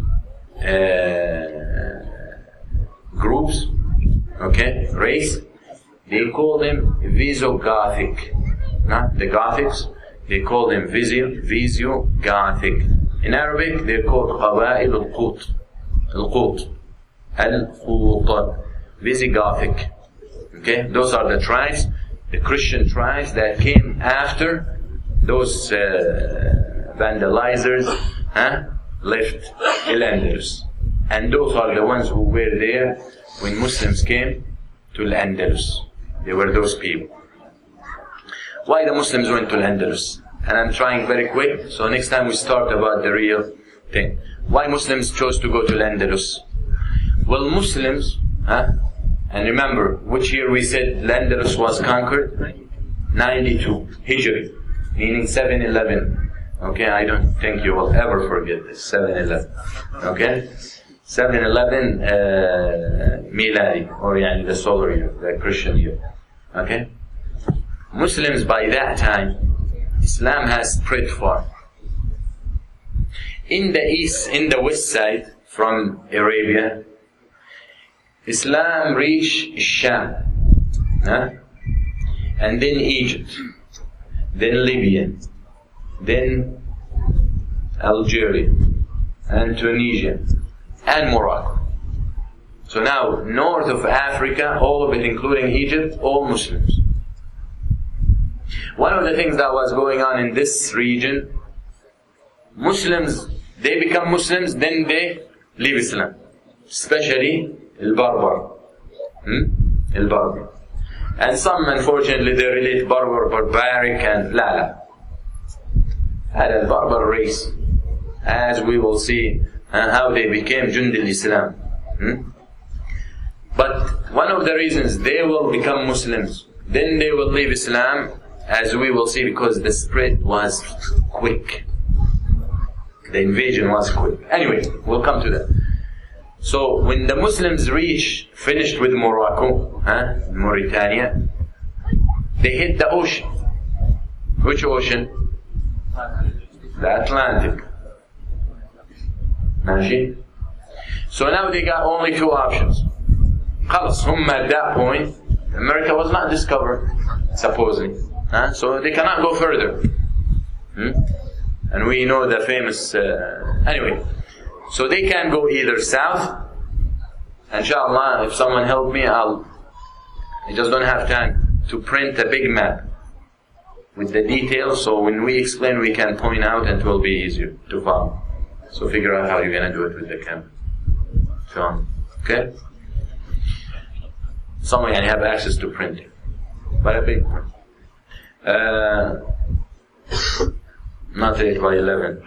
uh, groups, okay, race. They call them Visigothic. Huh? The Gothics, they call them Visigothic. In Arabic, they're called Qabail al-Qut. Al-Qut. Al-Qut. Visigothic. Okay, those are the tribes, the Christian tribes that came after those uh, vandalizers huh, left Al-Andalus. And those are the ones who were there when Muslims came to Al-Andalus. They were those people. Why the Muslims went to Al-Andalus? And I'm trying very quick, so next time we start about the real thing. Why Muslims chose to go to Al-Andalus? Well, Muslims, huh? And remember, which year we said Al-Andalus was conquered? ninety-two, Hijri, meaning seven eleven. Okay, I don't think you will ever forget this, seven eleven. Okay? seven eleven uh, Miladi, or yani the solar year, the Christian year. Okay? Muslims by that time, Islam has spread far. In the east, in the west side, from Arabia, Islam reached Sham, huh? And then Egypt, then Libya, then Algeria, and Tunisia, and Morocco. So now, north of Africa, all of it including Egypt, all Muslims. One of the things that was going on in this region, Muslims, they become Muslims, then they leave Islam. Especially Al-Barbar. Hmm? Al-Barbar. And some, unfortunately, they relate Barbar, barbaric, and la la. And Al-Barbar race, as we will see, and how they became Jund al-Islam. Hmm? But one of the reasons they will become Muslims, then they will leave Islam, as we will see, because the spread was quick. The invasion was quick. Anyway, we'll come to that. So when the Muslims reached, finished with Morocco, huh, Mauritania, they hit the ocean. Which ocean? The Atlantic. Mashi? So now they got only two options. خلاص, hum at that point, America was not discovered, supposedly. Huh? So they cannot go further. Hmm? And we know the famous... Uh, anyway, so they can go either south. Inshallah, if someone help me, I'll... I just don't have time to print a big map with the details, so when we explain we can point out and it will be easier to follow. So figure out how you're going to do it with the camera. So, okay? Someone can have access to printing. But a big print. Uh, not eight by eleven.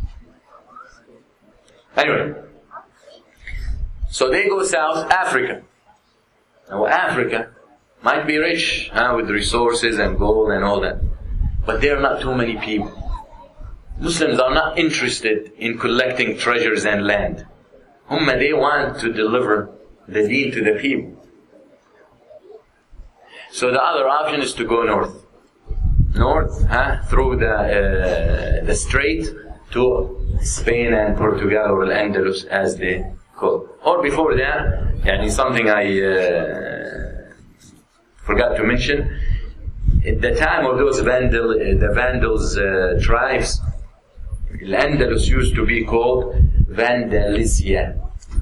Anyway. So they go south, Africa. Now Africa might be rich huh, with resources and gold and all that. But there are not too many people. Muslims are not interested in collecting treasures and land. Ummah, they want to deliver the deen to the people. So the other option is to go north. North, huh? Through the uh, the strait to Spain and Portugal, or Al-Andalus as they call it. Or before that, yani something I uh, forgot to mention, at the time of those Vandal, the Vandals uh, tribes, Al-Andalus used to be called Vandalicia.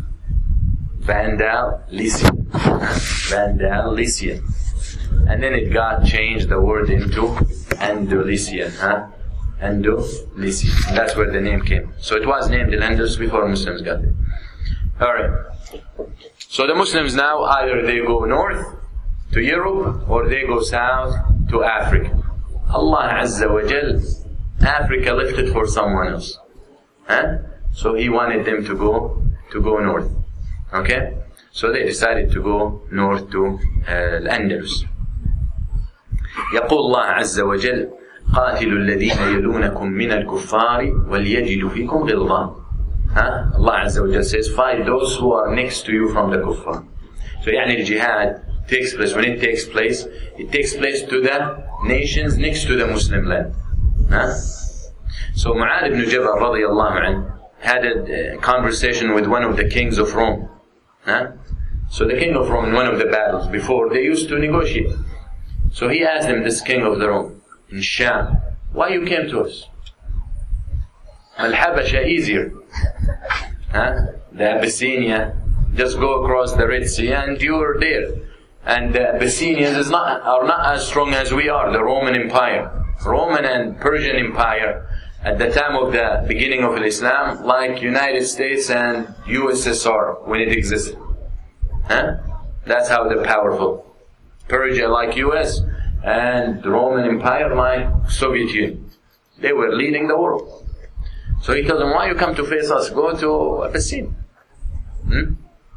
Vandalicia. Vandalicia. And then it got changed, the word, into Andalusia. Huh? Andalusia. That's where the name came. So it was named Al-Andalus before Muslims got it. Alright. So the Muslims now, either they go north to Europe, or they go south to Africa. Allah Azza wa Jal, Africa left it for someone else. Huh? So He wanted them to go, to go north. Okay? So they decided to go north to uh, Al-Andalus. يقول الله عز وجل قاتلوا الذين يلونكم من الكفار وليجدوا فيكم غلظة. Huh? Allah Azza wa Jal says, fight those who are next to you from the kuffar. So يعني الجهاد takes place, when it takes place, it takes place to the nations next to the Muslim land. Huh? So Mu'adh ibn Jabal radiallahu anhu had a conversation with one of the kings of Rome. Huh? So the king of Rome, in one of the battles before, they used to negotiate. So he asked him, this king of the Rome, in Sham, why you came to us? Al-Habasha easier. Huh? The Abyssinia, just go across the Red Sea and you're there. And the Abyssinians is not, are not as strong as we are, the Roman Empire. Roman and Persian Empire, at the time of the beginning of Islam, like United States and U S S R when it existed. Huh? That's how they're powerful. Persia like U S, and the Roman Empire like Soviet Union. They were leading the world. So he tells them, why you come to face us? Go to Abyssinia. Hmm?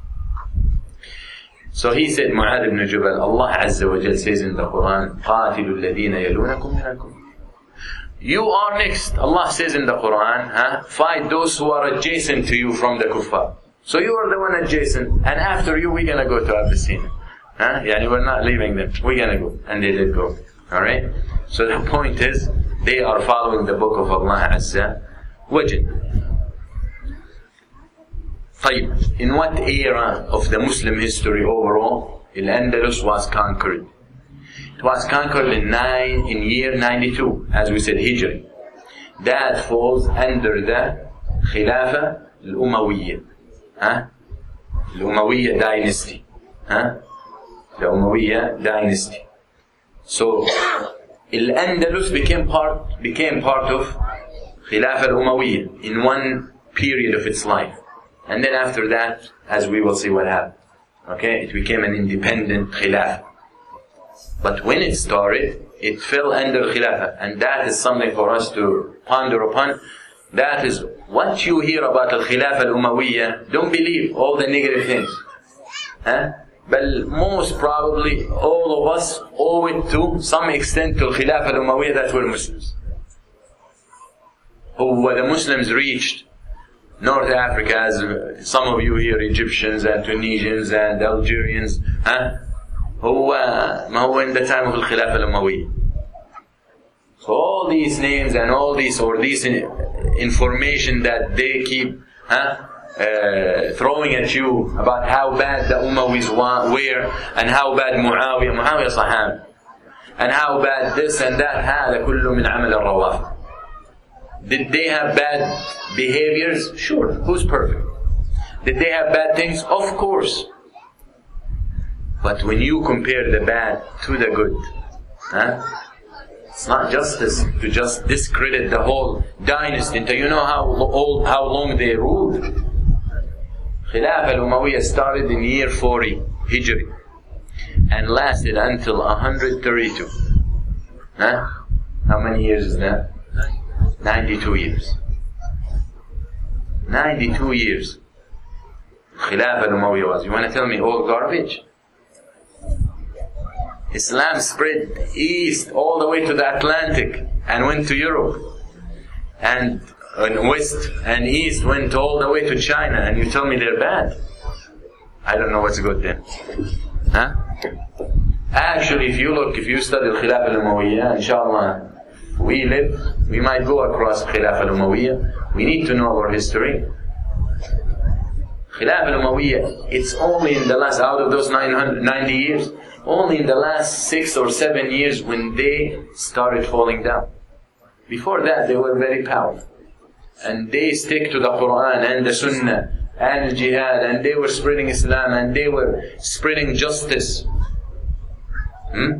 So he said, Mu'adh ibn Jabal, Allah Azza wa Jal says in the Quran, قَاتِلُوا الَّذِينَ يَلُونَكُمْ مِنَ الْكُفْرِ. You are next. Allah says in the Quran, huh? Fight those who are adjacent to you from the kuffar. So you are the one adjacent, and after you we're gonna go to Abyssinia. Huh? Yani we're not leaving them. We're gonna go. And they did go. Alright? So the point is, they are following the book of Allah Azza wa Jal. طيب, in what era of the Muslim history overall Al-Andalus was conquered? It was conquered in nine in year ninety-two, as we said, Hijri. That falls under the Khilafah al-Umayyah. Huh? The Umayyah dynasty. Huh? The Umayyah dynasty. So Al-Andalus became part became part of Khilafah al-Umayyah in one period of its life. And then after that, as we will see what happened, okay, it became an independent Khilafah. But when it started, it fell under Khilafah. And that is something for us to ponder upon. That is, what you hear about Al-Khilafah Al-Umayyah, don't believe all the negative things. Huh? But most probably, all of us owe it to some extent to Al-Khilafah Al-Umayyah that were Muslims. Who the Muslims reached North Africa, as some of you here, Egyptians and Tunisians and Algerians, huh? Who, uh, ما هو in the time of Al-Khilafah Al-Umayyah. So all these names and all these, or this information that they keep huh, uh, throwing at you about how bad the Umayyads were, and how bad Muawiyah, Muawiyah Sahab, and how bad this and that, هذا كله من عمل الروافض. Did they have bad behaviors? Sure. Who's perfect? Did they have bad things? Of course. But when you compare the bad to the good, huh? It's not justice to just discredit the whole dynasty. You know how old, how long they ruled? Khilafah al-Umayyah started in year forty Hijri and lasted until one hundred thirty-two. Huh? How many years is that? ninety-two years. ninety-two years. Khilafah al-Umayyah was. You want to tell me all garbage? Islam spread east all the way to the Atlantic and went to Europe. And and west and east went all the way to China, and you tell me they're bad? I don't know what's good then. Huh? Actually, if you look, if you study Al-Khilafah Al-Umayyah, inshallah, we live, we might go across Khilafah Al-Umayyah. We need to know our history. Khilafah Al-Umayyah, it's only in the last, out of those nine hundred ninety years, only in the last six or seven years when they started falling down. Before that, they were very powerful. And they stick to the Quran and the Sunnah and the Jihad, and they were spreading Islam, and they were spreading justice. Hmm?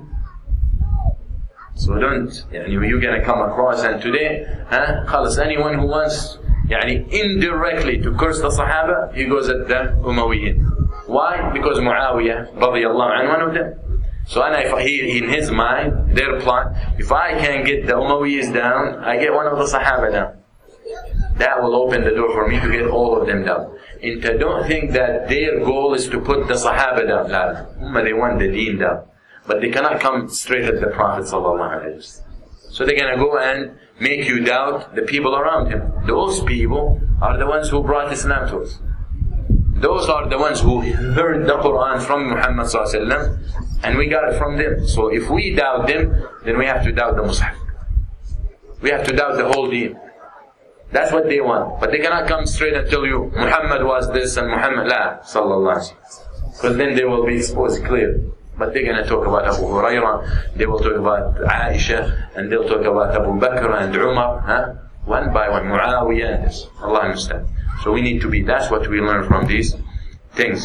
So don't, yani, you're going to come across, and today, huh, khalas, anyone who wants yani, indirectly to curse the Sahaba, he goes at the Umayyads. Why? Because Muawiyah, radiyallahu anhu, one of them. So and if he, in his mind, their plot, if I can get the Umayyads down, I get one of the Sahaba down. That will open the door for me to get all of them down. And don't think that their goal is to put the Sahaba down. La, they want the deen down. But they cannot come straight at the Prophet sallallahu alaihi wasallam. So they're going to go and make you doubt the people around him. Those people are the ones who brought Islam to us. Those are the ones who heard the Quran from Muhammad sallallahu alaihi wasallam, and we got it from them. So if we doubt them, then we have to doubt the Mus'haf. We have to doubt the whole deen. That's what they want. But they cannot come straight and tell you Muhammad was this and Muhammad la sallallahu alaihi wasallam. Because then they will be exposed clear. But they're going to talk about Abu Hurairah, they will talk about Aisha, and they'll talk about Abu Bakr and Umar, huh? One by one, Muawiyah and this. Allah understand. So we need to be, that's what we learn from these things.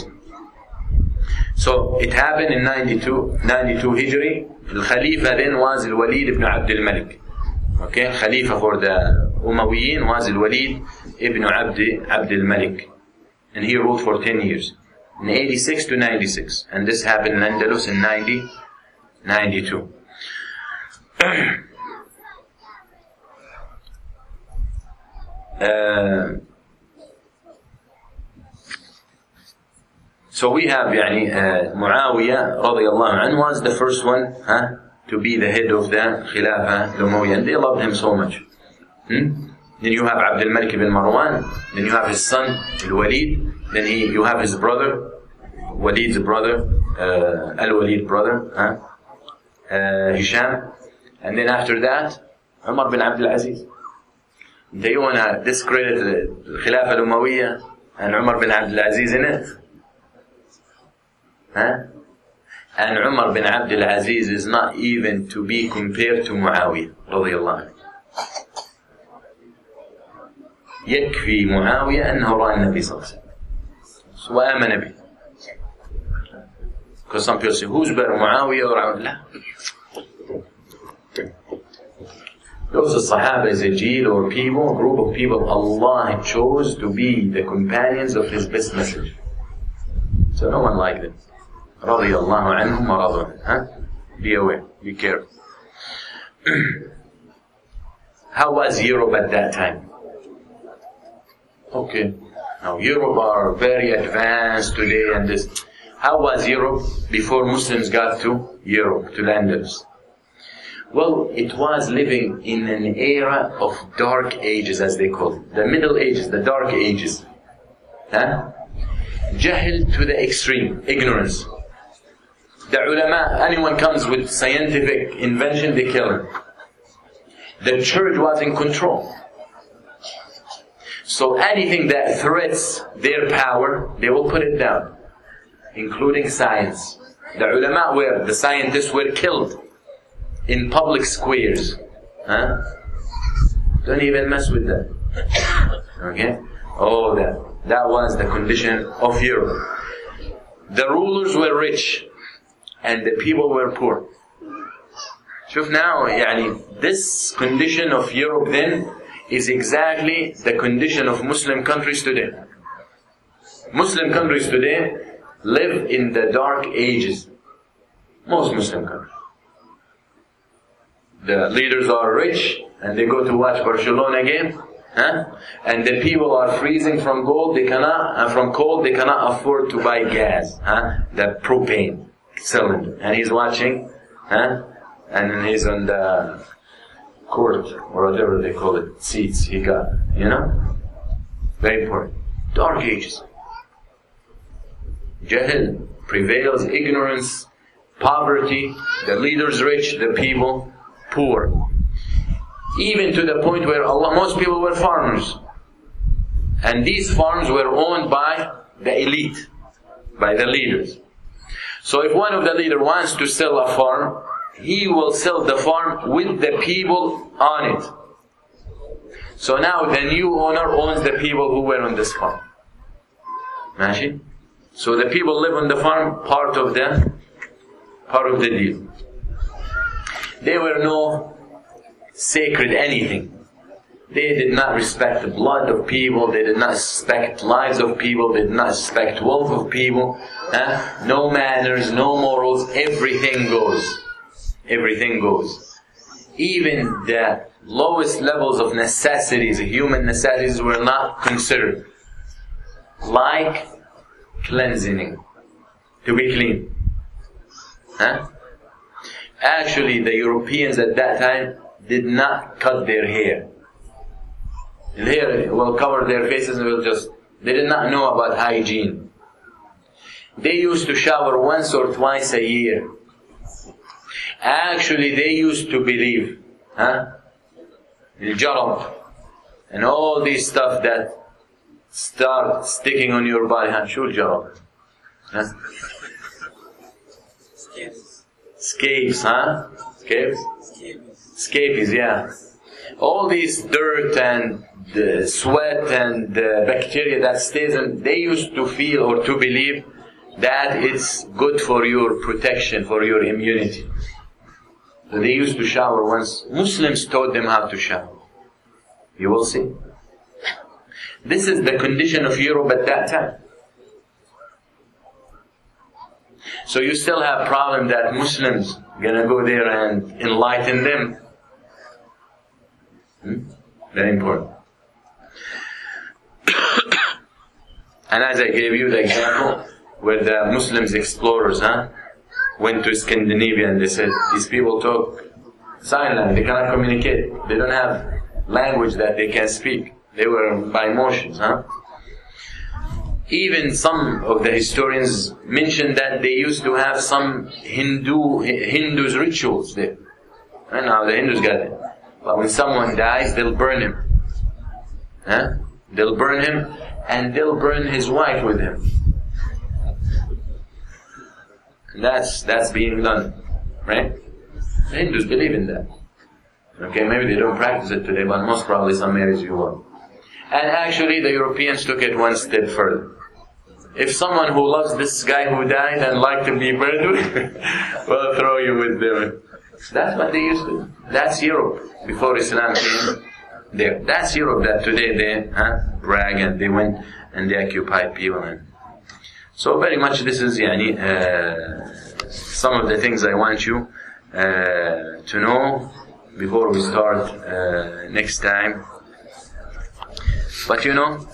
So it happened in ninety-two, ninety-two Hijri. The Khalifa then was Al-Walid ibn Abd al-Malik. Okay, Khalifa for the Umayyin was Al-Walid ibn Abd, Abd al-Malik. And he ruled for ten years. In eighty-six to ninety-six. And this happened in Andalus in ninety, ninety-two. uh, so we have يعني, uh, Muawiyah radiyallahu anhu was the first one huh, to be the head of the Khilafah Umayyah. And they loved him so much. Hmm? Then you have Abd al-Malik ibn Marwan. Then you have his son Al-Walid. Then he, you have his brother, Walid's brother, uh, Al-Walid brother, huh? uh, Hisham. And then after that, Umar bin Abdul Aziz. Do you want to discredit the Khilafah al-Umayyah and Umar bin Abdul Aziz in it? Huh? And Umar bin Abdul Aziz is not even to be compared to Muawiyah radiyallahu anhu. يكفي معاوية أنه رأى النبي صلى الله عليه وسلم وآمن به. Because some people say, who's better, Muawiyah or Umar? لا. Those are Sahaba is a jeel or people, a group of people Allah chose to be the companions of His best message. So no one like them. رضي الله عنهم ورضوا عنه. Be aware, be careful. How was Europe at that time? Okay, now Europe are very advanced today and this. How was Europe before Muslims got to Europe, to Andalus? Well, it was living in an era of dark ages, as they call it. The Middle Ages, the Dark Ages. Huh? Jahl to the extreme, ignorance. The ulama, anyone comes with scientific invention, they kill him. The church was in control. So anything that threats their power, they will put it down, including science. The ulama were, the scientists were killed in public squares. Huh? Don't even mess with that. Okay? Oh, that. That was the condition of Europe. The rulers were rich and the people were poor. Shuf now, yani, this condition of Europe then is exactly the condition of Muslim countries today. Muslim countries today live in the dark ages. Most Muslim countries. The leaders are rich and they go to watch Barcelona game, huh? And the people are freezing from cold. They cannot, and from cold they cannot afford to buy gas, huh? The propane cylinder, and he's watching, huh? And he's on the court, or whatever they call it, seats he got, you know? Very important. Dark ages. Jahl prevails, ignorance, poverty, the leaders rich, the people poor. Even to the point where Allah, most people were farmers. And these farms were owned by the elite, by the leaders. So if one of the leaders wants to sell a farm, he will sell the farm with the people on it. So now the new owner owns the people who were on this farm. Imagine? So the people live on the farm, part of the part of the deal. There were no sacred anything. They did not respect the blood of people. They did not respect lives of people. They did not respect wealth of people. Huh? No manners, no morals. Everything goes. Everything goes. Even the lowest levels of necessities, human necessities, were not considered. Like cleansing, to be clean. Huh? Actually, the Europeans at that time did not cut their hair. The hair will cover their faces and will just... They did not know about hygiene. They used to shower once or twice a year. Actually, they used to believe, huh? Al-jarab and all these stuff that start sticking on your body. Shul jarab. Huh? Scapes, huh? Scapes? Scabies, yeah. All these dirt and the sweat and the bacteria that stays in, they used to feel or to believe that it's good for your protection, for your immunity. So they used to shower once. Muslims taught them how to shower. You will see. This is the condition of Europe at that time. So you still have problem that Muslims gonna go there and enlighten them. Hmm? Very important. And as I gave you the example where the Muslims explorers, huh, went to Scandinavia and they said these people talk sign language, they cannot communicate, they don't have language that they can speak, they were by motions, huh? Even some of the historians mention that they used to have some Hindu Hindus rituals there. And now the Hindus got it. But when someone dies, they'll burn him. Huh? They'll burn him and they'll burn his wife with him. And that's that's being done, right? The Hindus believe in that. Okay, maybe they don't practice it today, but most probably some areas you will. And actually, the Europeans took it one step further. If someone who loves this guy who died and liked to be burned with, will throw you with them. That's what they used to do. That's Europe before Islam came there. That's Europe that today they huh, brag and they went and they occupied people. And so very much this is yani, uh, some of the things I want you uh, to know before we start uh, next time. But you know,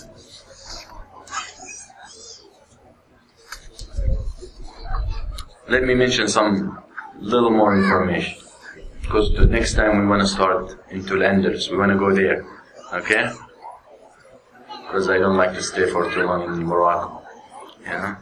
let me mention some little more information. Because the next time we want to start into Al-Andalus, we want to go there. Okay? Because I don't like to stay for too long in Morocco. You know?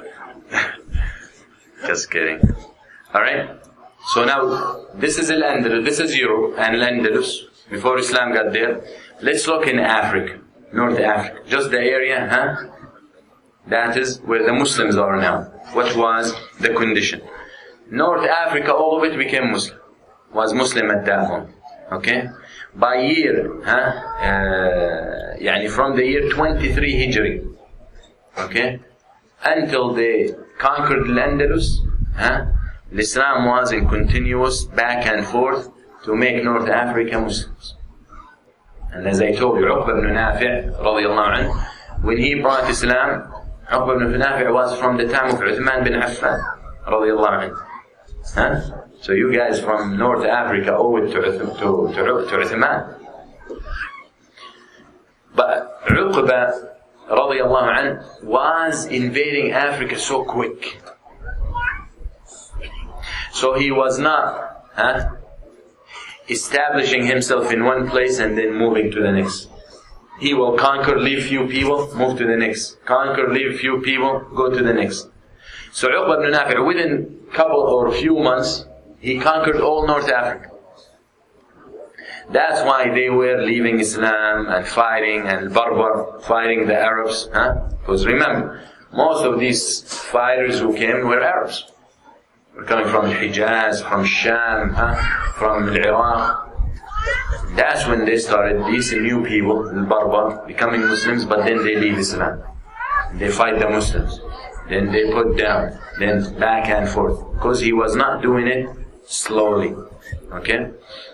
Just kidding. Alright? So now, this is Al-Andalus, this is Europe and Al-Andalus, before Islam got there. Let's look in Africa, North Africa. Just the area, huh? That is where the Muslims are now. What was the condition? North Africa, all of it became Muslim. Was Muslim at that moment. Okay? By year, huh? Uh, yani from the year twenty-three Hijri. Okay? Until they conquered Al-Andalus, huh? Islam was in continuous back and forth to make North Africa Muslims. And as I told you, Uqba ibn Nafi' radiallahu anhu, when he brought Islam, Uqba ibn Nafi' was from the time of Uthman bin Affan radiallahu anhu. Huh? So you guys from North Africa owe it to, to, to, to Uthman. But Uqba radiallahu anhu was invading Africa so quick. So he was not, huh? establishing himself in one place and then moving to the next. He will conquer, leave few people, move to the next. Conquer, leave few people, go to the next. So Uqba ibn Nafi', within a couple or few months, he conquered all North Africa. That's why they were leaving Islam and fighting, and Barbar fighting the Arabs. Huh? Because remember, most of these fighters who came were Arabs. We're coming from Hijaz, from Sham, huh? From Iraq. That's when they started, these new people, the Barbar, becoming Muslims, but then they leave Islam. They fight the Muslims. Then they put down, then back and forth. Because he was not doing it slowly. Okay?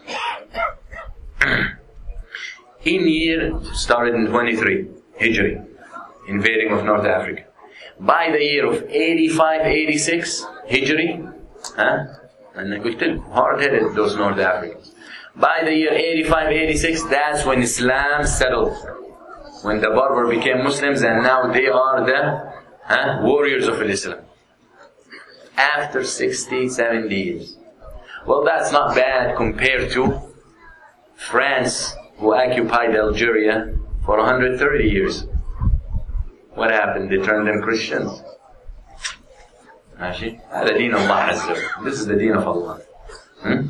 In year, started in twenty-three, Hijri, invading of North Africa. By the year of eighty-five eighty-six, Hijri, huh? And I could tell, hard-headed those North Africans. By the year eighty-five eighty-six, that's when Islam settled. When the Barbar became Muslims, and now they are the huh, warriors of Islam. After sixty, seventy years. Well, that's not bad compared to France, who occupied Algeria for one hundred thirty years. What happened? They turned them Christians. ماشي؟ هذا دين الله عز وجل. This is the deen of Allah. Hmm?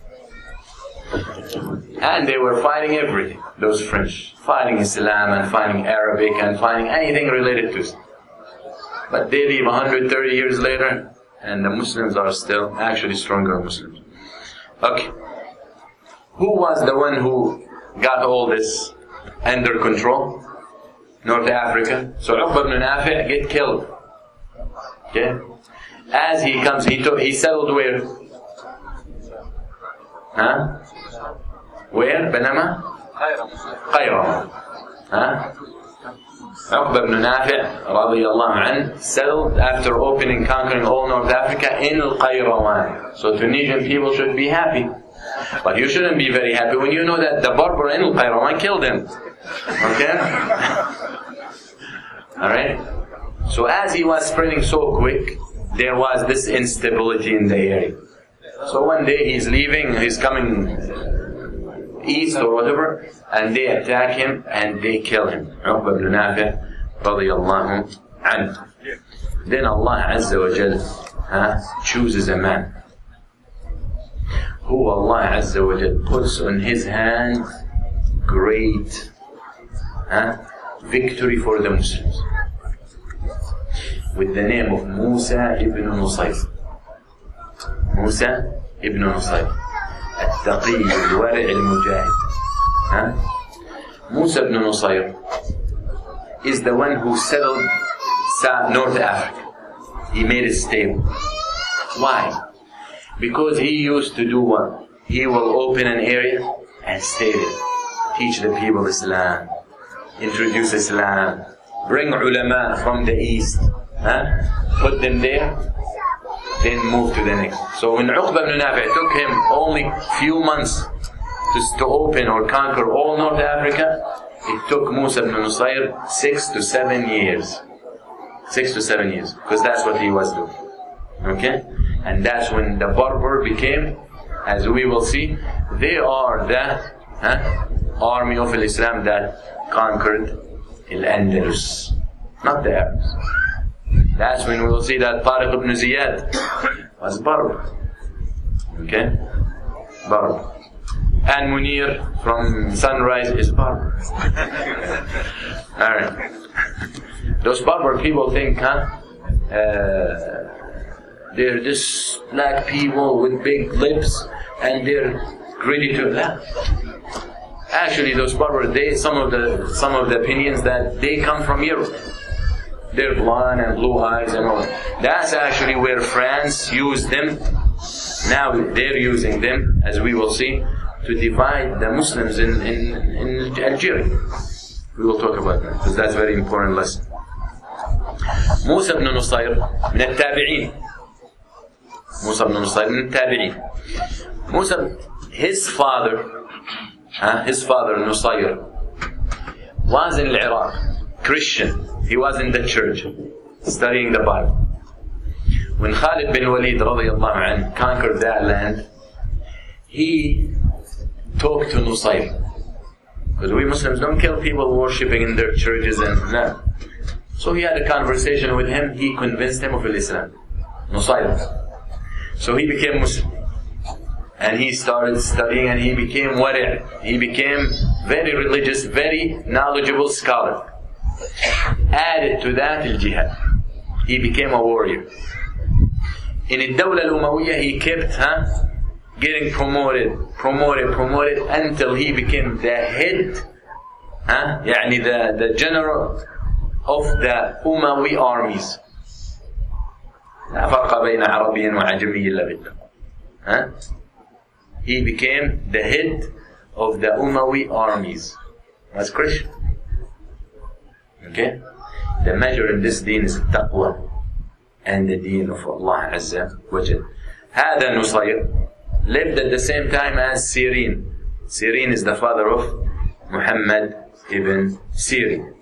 And they were fighting everything. Those French, fighting Islam and fighting Arabic and fighting anything related to it. But they leave one hundred thirty years later, and the Muslims are still actually stronger Muslims. Okay. Who was the one who got all this under control? North Africa. So Uqba ibn Nafi' get killed. Okay. As he comes, he took, he settled where? Huh? Where? Banama? Qayra. Huh? Uqba ibn Nafi' radiyallahu anhu settled after opening, conquering all North Africa in Al-Qayrawan. So Tunisian people should be happy. But you shouldn't be very happy when you know that the Barbar in Al-Qayrawan killed him. Okay? Alright? So as he was spreading so quick, there was this instability in the area. So one day he's leaving, he's coming east or whatever, and they attack him and they kill him. Uqba ibn Nafi' radiyallahu anhu. Then Allah Azza wa Jal uh, chooses a man who Allah Azza wa Jal puts on his hand great uh, victory for the Muslims, with the name of Musa ibn Nusayr. Musa ibn Nusayr, التقي الورع المجاهد. Huh? Musa ibn Nusayr is the one who settled North Africa. He made it stable. Why? Because he used to do what? He will open an area and stay there. Teach the people Islam. Introduce Islam. Bring ulama from the east. Huh? Put them there. Then move to the next. So when Uqba ibn Nafi' took him only few months to, to open or conquer all North Africa, it took Musa ibn Nusayr six to seven years. Six to seven years. Because that's what he was doing. Okay? And that's when the Barbar became, as we will see, they are the huh, army of Islam that conquered Al-Andalus. Not the Arabs. That's when we will see that Tariq ibn Ziyad was Barbar. Okay? Barbar. And Munir from Sunrise is Barbar. Alright. Those Barbar people think, huh? Uh, they're just black people with big lips and they're ready to laugh. Actually, those Barbar, they some of the some of the opinions that they come from Europe. They're blonde and blue eyes and all. That's actually where France used them. Now they're using them, as we will see, to divide the Muslims in, in, in Algeria. We will talk about that, because that's a very important lesson. Musa ibn Nusayr من التابعين. Musa ibn Nusayr من التابعين. Musa, his father, uh, his father Nusayr, was in Iraq, Christian. He was in the church, studying the Bible. When Khalid bin Walid radiyallahu anhu conquered that land, he talk to Nusayr. Because we Muslims don't kill people worshipping in their churches and no. So he had a conversation with him. He convinced him of Islam. Nusayr. So he became Muslim. And he started studying and he became wari'. He became very religious, very knowledgeable scholar. Added to that, al-jihad. He became a warrior. In the Dawla al-Umayyah, he kept huh, getting promoted, promoted, promoted until he became the head, huh, يعني the, the general of the Umayyi armies. لا فرق بين عربي وعجمي إلا بالله. He became the head of the Umayyi armies. That's Christian. Okay? The measure in this deen is taqwa and the deen of Allah Azza wa Jal. هذا نصير lived at the same time as Sirin. Sirin is the father of Muhammad ibn Sirin.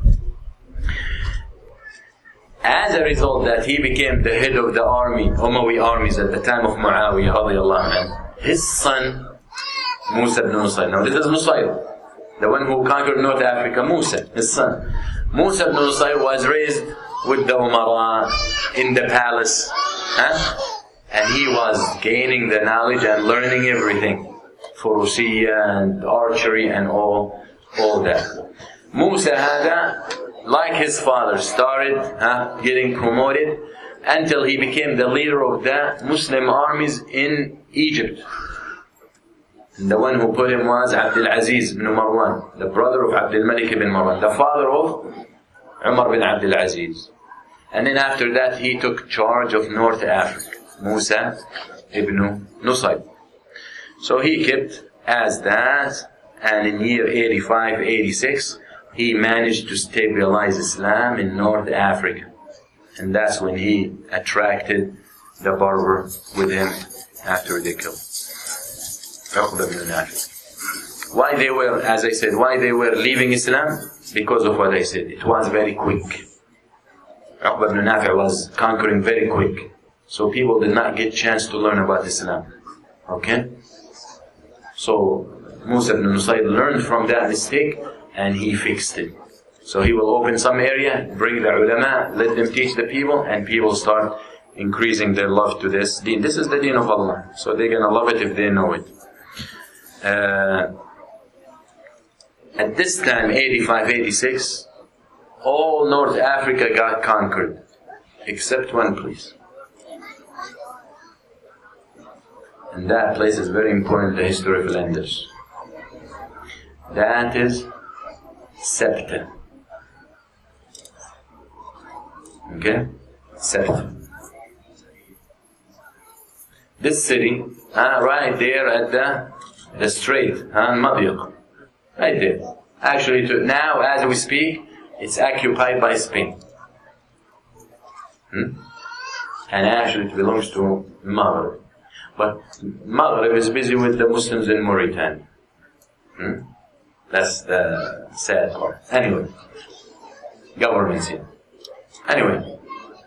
As a result that he became the head of the army, Umayyi armies at the time of Muawiyah radiyallahu anhu, his son Musa ibn Nusayr. Now this is Nusayr, the one who conquered North Africa. Musa, his son. Musa ibn Nusayr was raised with the Umara in the palace. Huh? And he was gaining the knowledge and learning everything. Furusiyya and archery and all, all that. Musa hada, like his father, started huh, getting promoted until he became the leader of the Muslim armies in Egypt. And the one who put him was Abdul Aziz ibn Marwan, the brother of Abdul Malik ibn Marwan, the father of Umar bin Abdul Aziz. And then after that he took charge of North Africa. Musa ibn Nusayr. So he kept as that, and in year eighty-five eighty-six he managed to stabilize Islam in North Africa. And that's when he attracted the Berber with him after they killed Uqba ibn Nafi. Why they were, as I said, why they were leaving Islam? Because of what I said. It was very quick. Uqba ibn Nafi was conquering very quick. So people did not get chance to learn about Islam. Okay? So Musa ibn Nusayr learned from that mistake and he fixed it. So he will open some area, bring the ulama, let them teach the people, and people start increasing their love to this deen. This is the deen of Allah. So they're going to love it if they know it. Uh, at this time, eighty-five eighty-six, all North Africa got conquered. Except one place. And that place is very important in the history of Al-Andalus. That is Sabta. Okay? Sabta. This city, uh, right there at the, the strait, uh, Madiq. Right there. Actually, to, now as we speak, it's occupied by Spain. Hmm? And actually it belongs to Maghreb. But Maghreb is busy with the Muslims in Mauritania. Hmm? That's the sad part. Anyway, governments here. Anyway,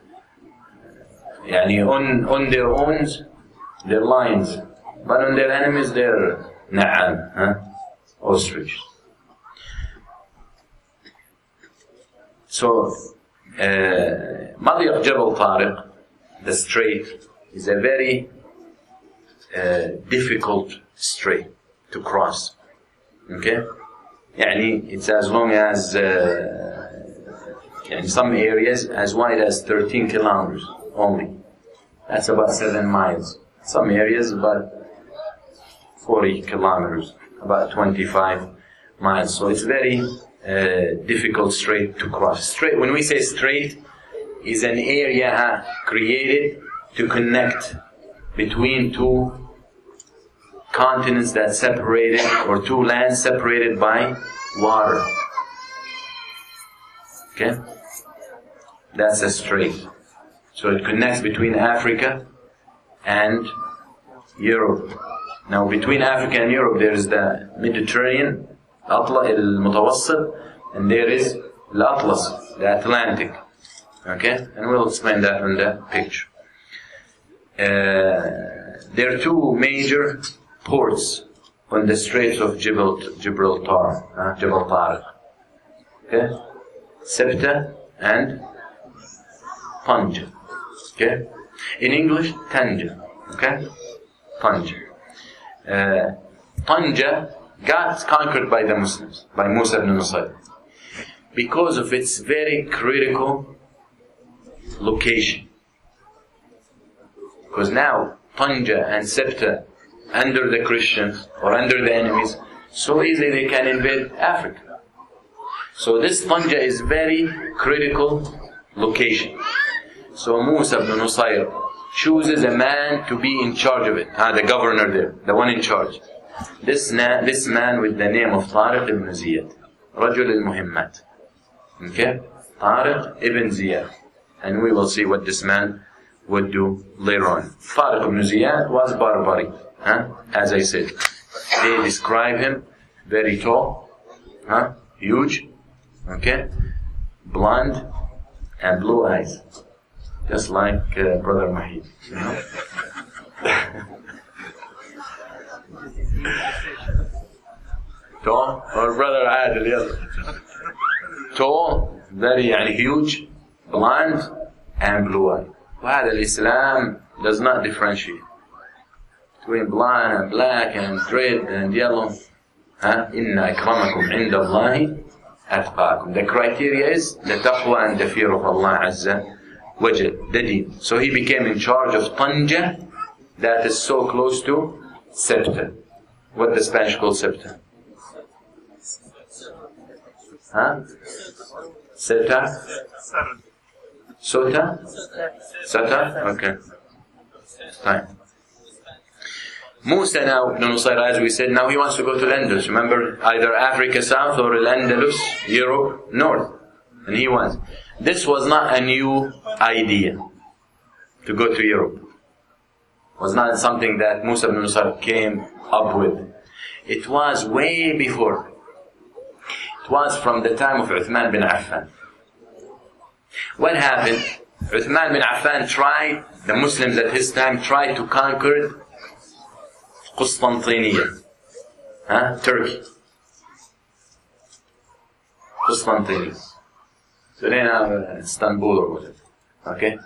يعني on, on their own, they're lions. But on their enemies, they're na'am, huh? Ostrich. So, uh, Madiq Jabal Tariq, the strait, is a very uh, difficult strait to cross. Okay? يعني it's as long as uh, in some areas as wide as thirteen kilometers only. That's about seven miles. Some areas about forty kilometers, about twenty-five miles. So it's very uh, difficult strait to cross. Strait, when we say strait, is an area created to connect between two continents that separated, or two lands separated by water. Okay? That's a strait. So it connects between Africa and Europe. Now between Africa and Europe there is the Mediterranean, Atla al-Mutawassit, and there is the-Atlas, the Atlantic. Okay? And we'll explain that on the picture. Uh, there are two major ports on the Straits of Gibraltar, uh, Gibraltar. Okay? Sibta and Tanja. Okay? In English, Tanja. Okay? Tanja. Uh, Tanja got conquered by the Muslims, by Musa ibn Nusayr, because of its very critical location. Because now Tanja and Sibta under the Christians or under the enemies, so easily they can invade Africa. So this Tanja is very critical location. So Musa ibn Nusayr chooses a man to be in charge of it. Ah, the governor there, the one in charge. This, na- this man with the name of Tariq ibn Ziyad, Rajul al-Muhimmat. Okay? Tariq ibn Ziyad. And we will see what this man would do later on. Tariq ibn Ziyad was barbaric. Huh? As I said, they describe him very tall, huh? Huge, okay, blonde, and blue eyes, just like uh, Brother Mahid. You know? Tall, or Brother Adil, yes. Tall, very يعني, huge, blonde, and blue eyes. وهذا Islam does not differentiate between blonde and black and red and yellow. Huh? Inna akramakum inda Allahi atqakum. The criteria is the taqwa and the fear of Allah Azza wa Jal, the deen. So he became in charge of Tanja, that is so close to Sibta. What the Spanish call Sibta? Huh? Sibta? Sota? Sota? Okay. Fine. Musa now, Ibn Nusayr, as we said, now he wants to go to Al-Andalus. Remember, either Africa South or Al-Andalus, Europe North. And he wants. This was not a new idea to go to Europe. It was not something that Musa ibn Nusayr came up with. It was way before. It was from the time of Uthman bin Affan. What happened? Uthman bin Affan tried, the Muslims at his time tried to conquer Constantinople, huh? Turkey. Constantinople. So they now uh, Istanbul or whatever. Okay?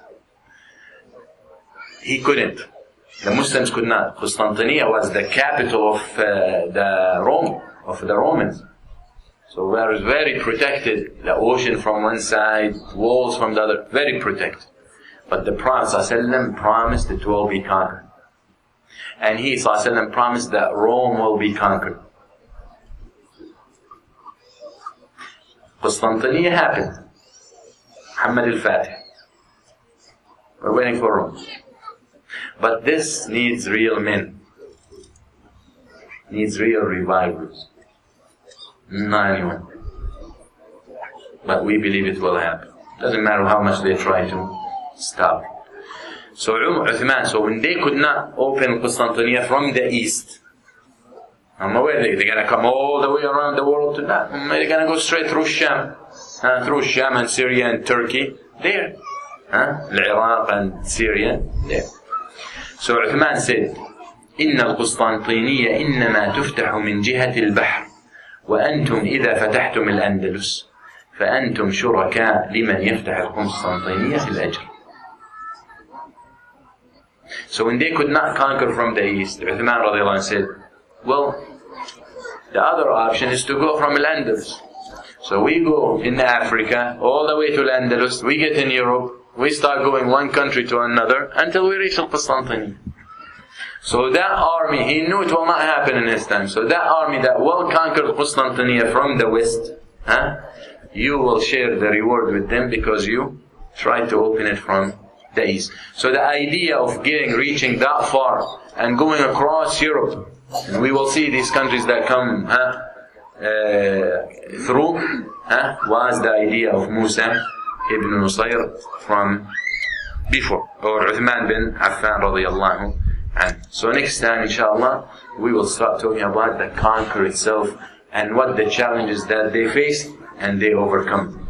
He couldn't. The Muslims could not. Constantinople was the capital of uh, the Rome, of the Romans. So we are very protected. The ocean from one side, walls from the other, very protected. But the Prophet ﷺ promised it will be conquered. And he ﷺ promised that Rome will be conquered. Constantinople happened. Muhammad al-Fatih. We're waiting for Rome. But this needs real men. Needs real revivals. Not anyone. But we believe it will happen. Doesn't matter how much they try to stop. So Uthman, so when they could not open Constantinople from the east, I'm aware they, they're going to come all the way around the world to that. They're going to go straight through Sham, uh, through Sham and Syria and Turkey, there. Huh? Iraq and Syria, there. So Uthman said, إن القسطنطينية إنما تفتح من جهة البحر وأنتم إذا فتحتم الأندلس فأنتم شركاء لمن يفتح القسطنطينية في الأجر. So when they could not conquer from the east, Uthman radiallahu anh said, well, the other option is to go from Al-Andalus. So we go in Africa, all the way to Al-Andalus, we get in Europe, we start going one country to another, until we reach Al-Constantinople. So that army, he knew it will not happen in his time. So that army that will conquer Constantinople from the west, huh, you will share the reward with them because you tried to open it from the east. So the idea of getting, reaching that far and going across Europe, and we will see these countries that come huh, uh, through, huh, was the idea of Musa ibn Nusayr from before, or Uthman bin Affan radiyallahu anhu. So next time, inshallah, we will start talking about the conquer itself and what the challenges that they faced and they overcome.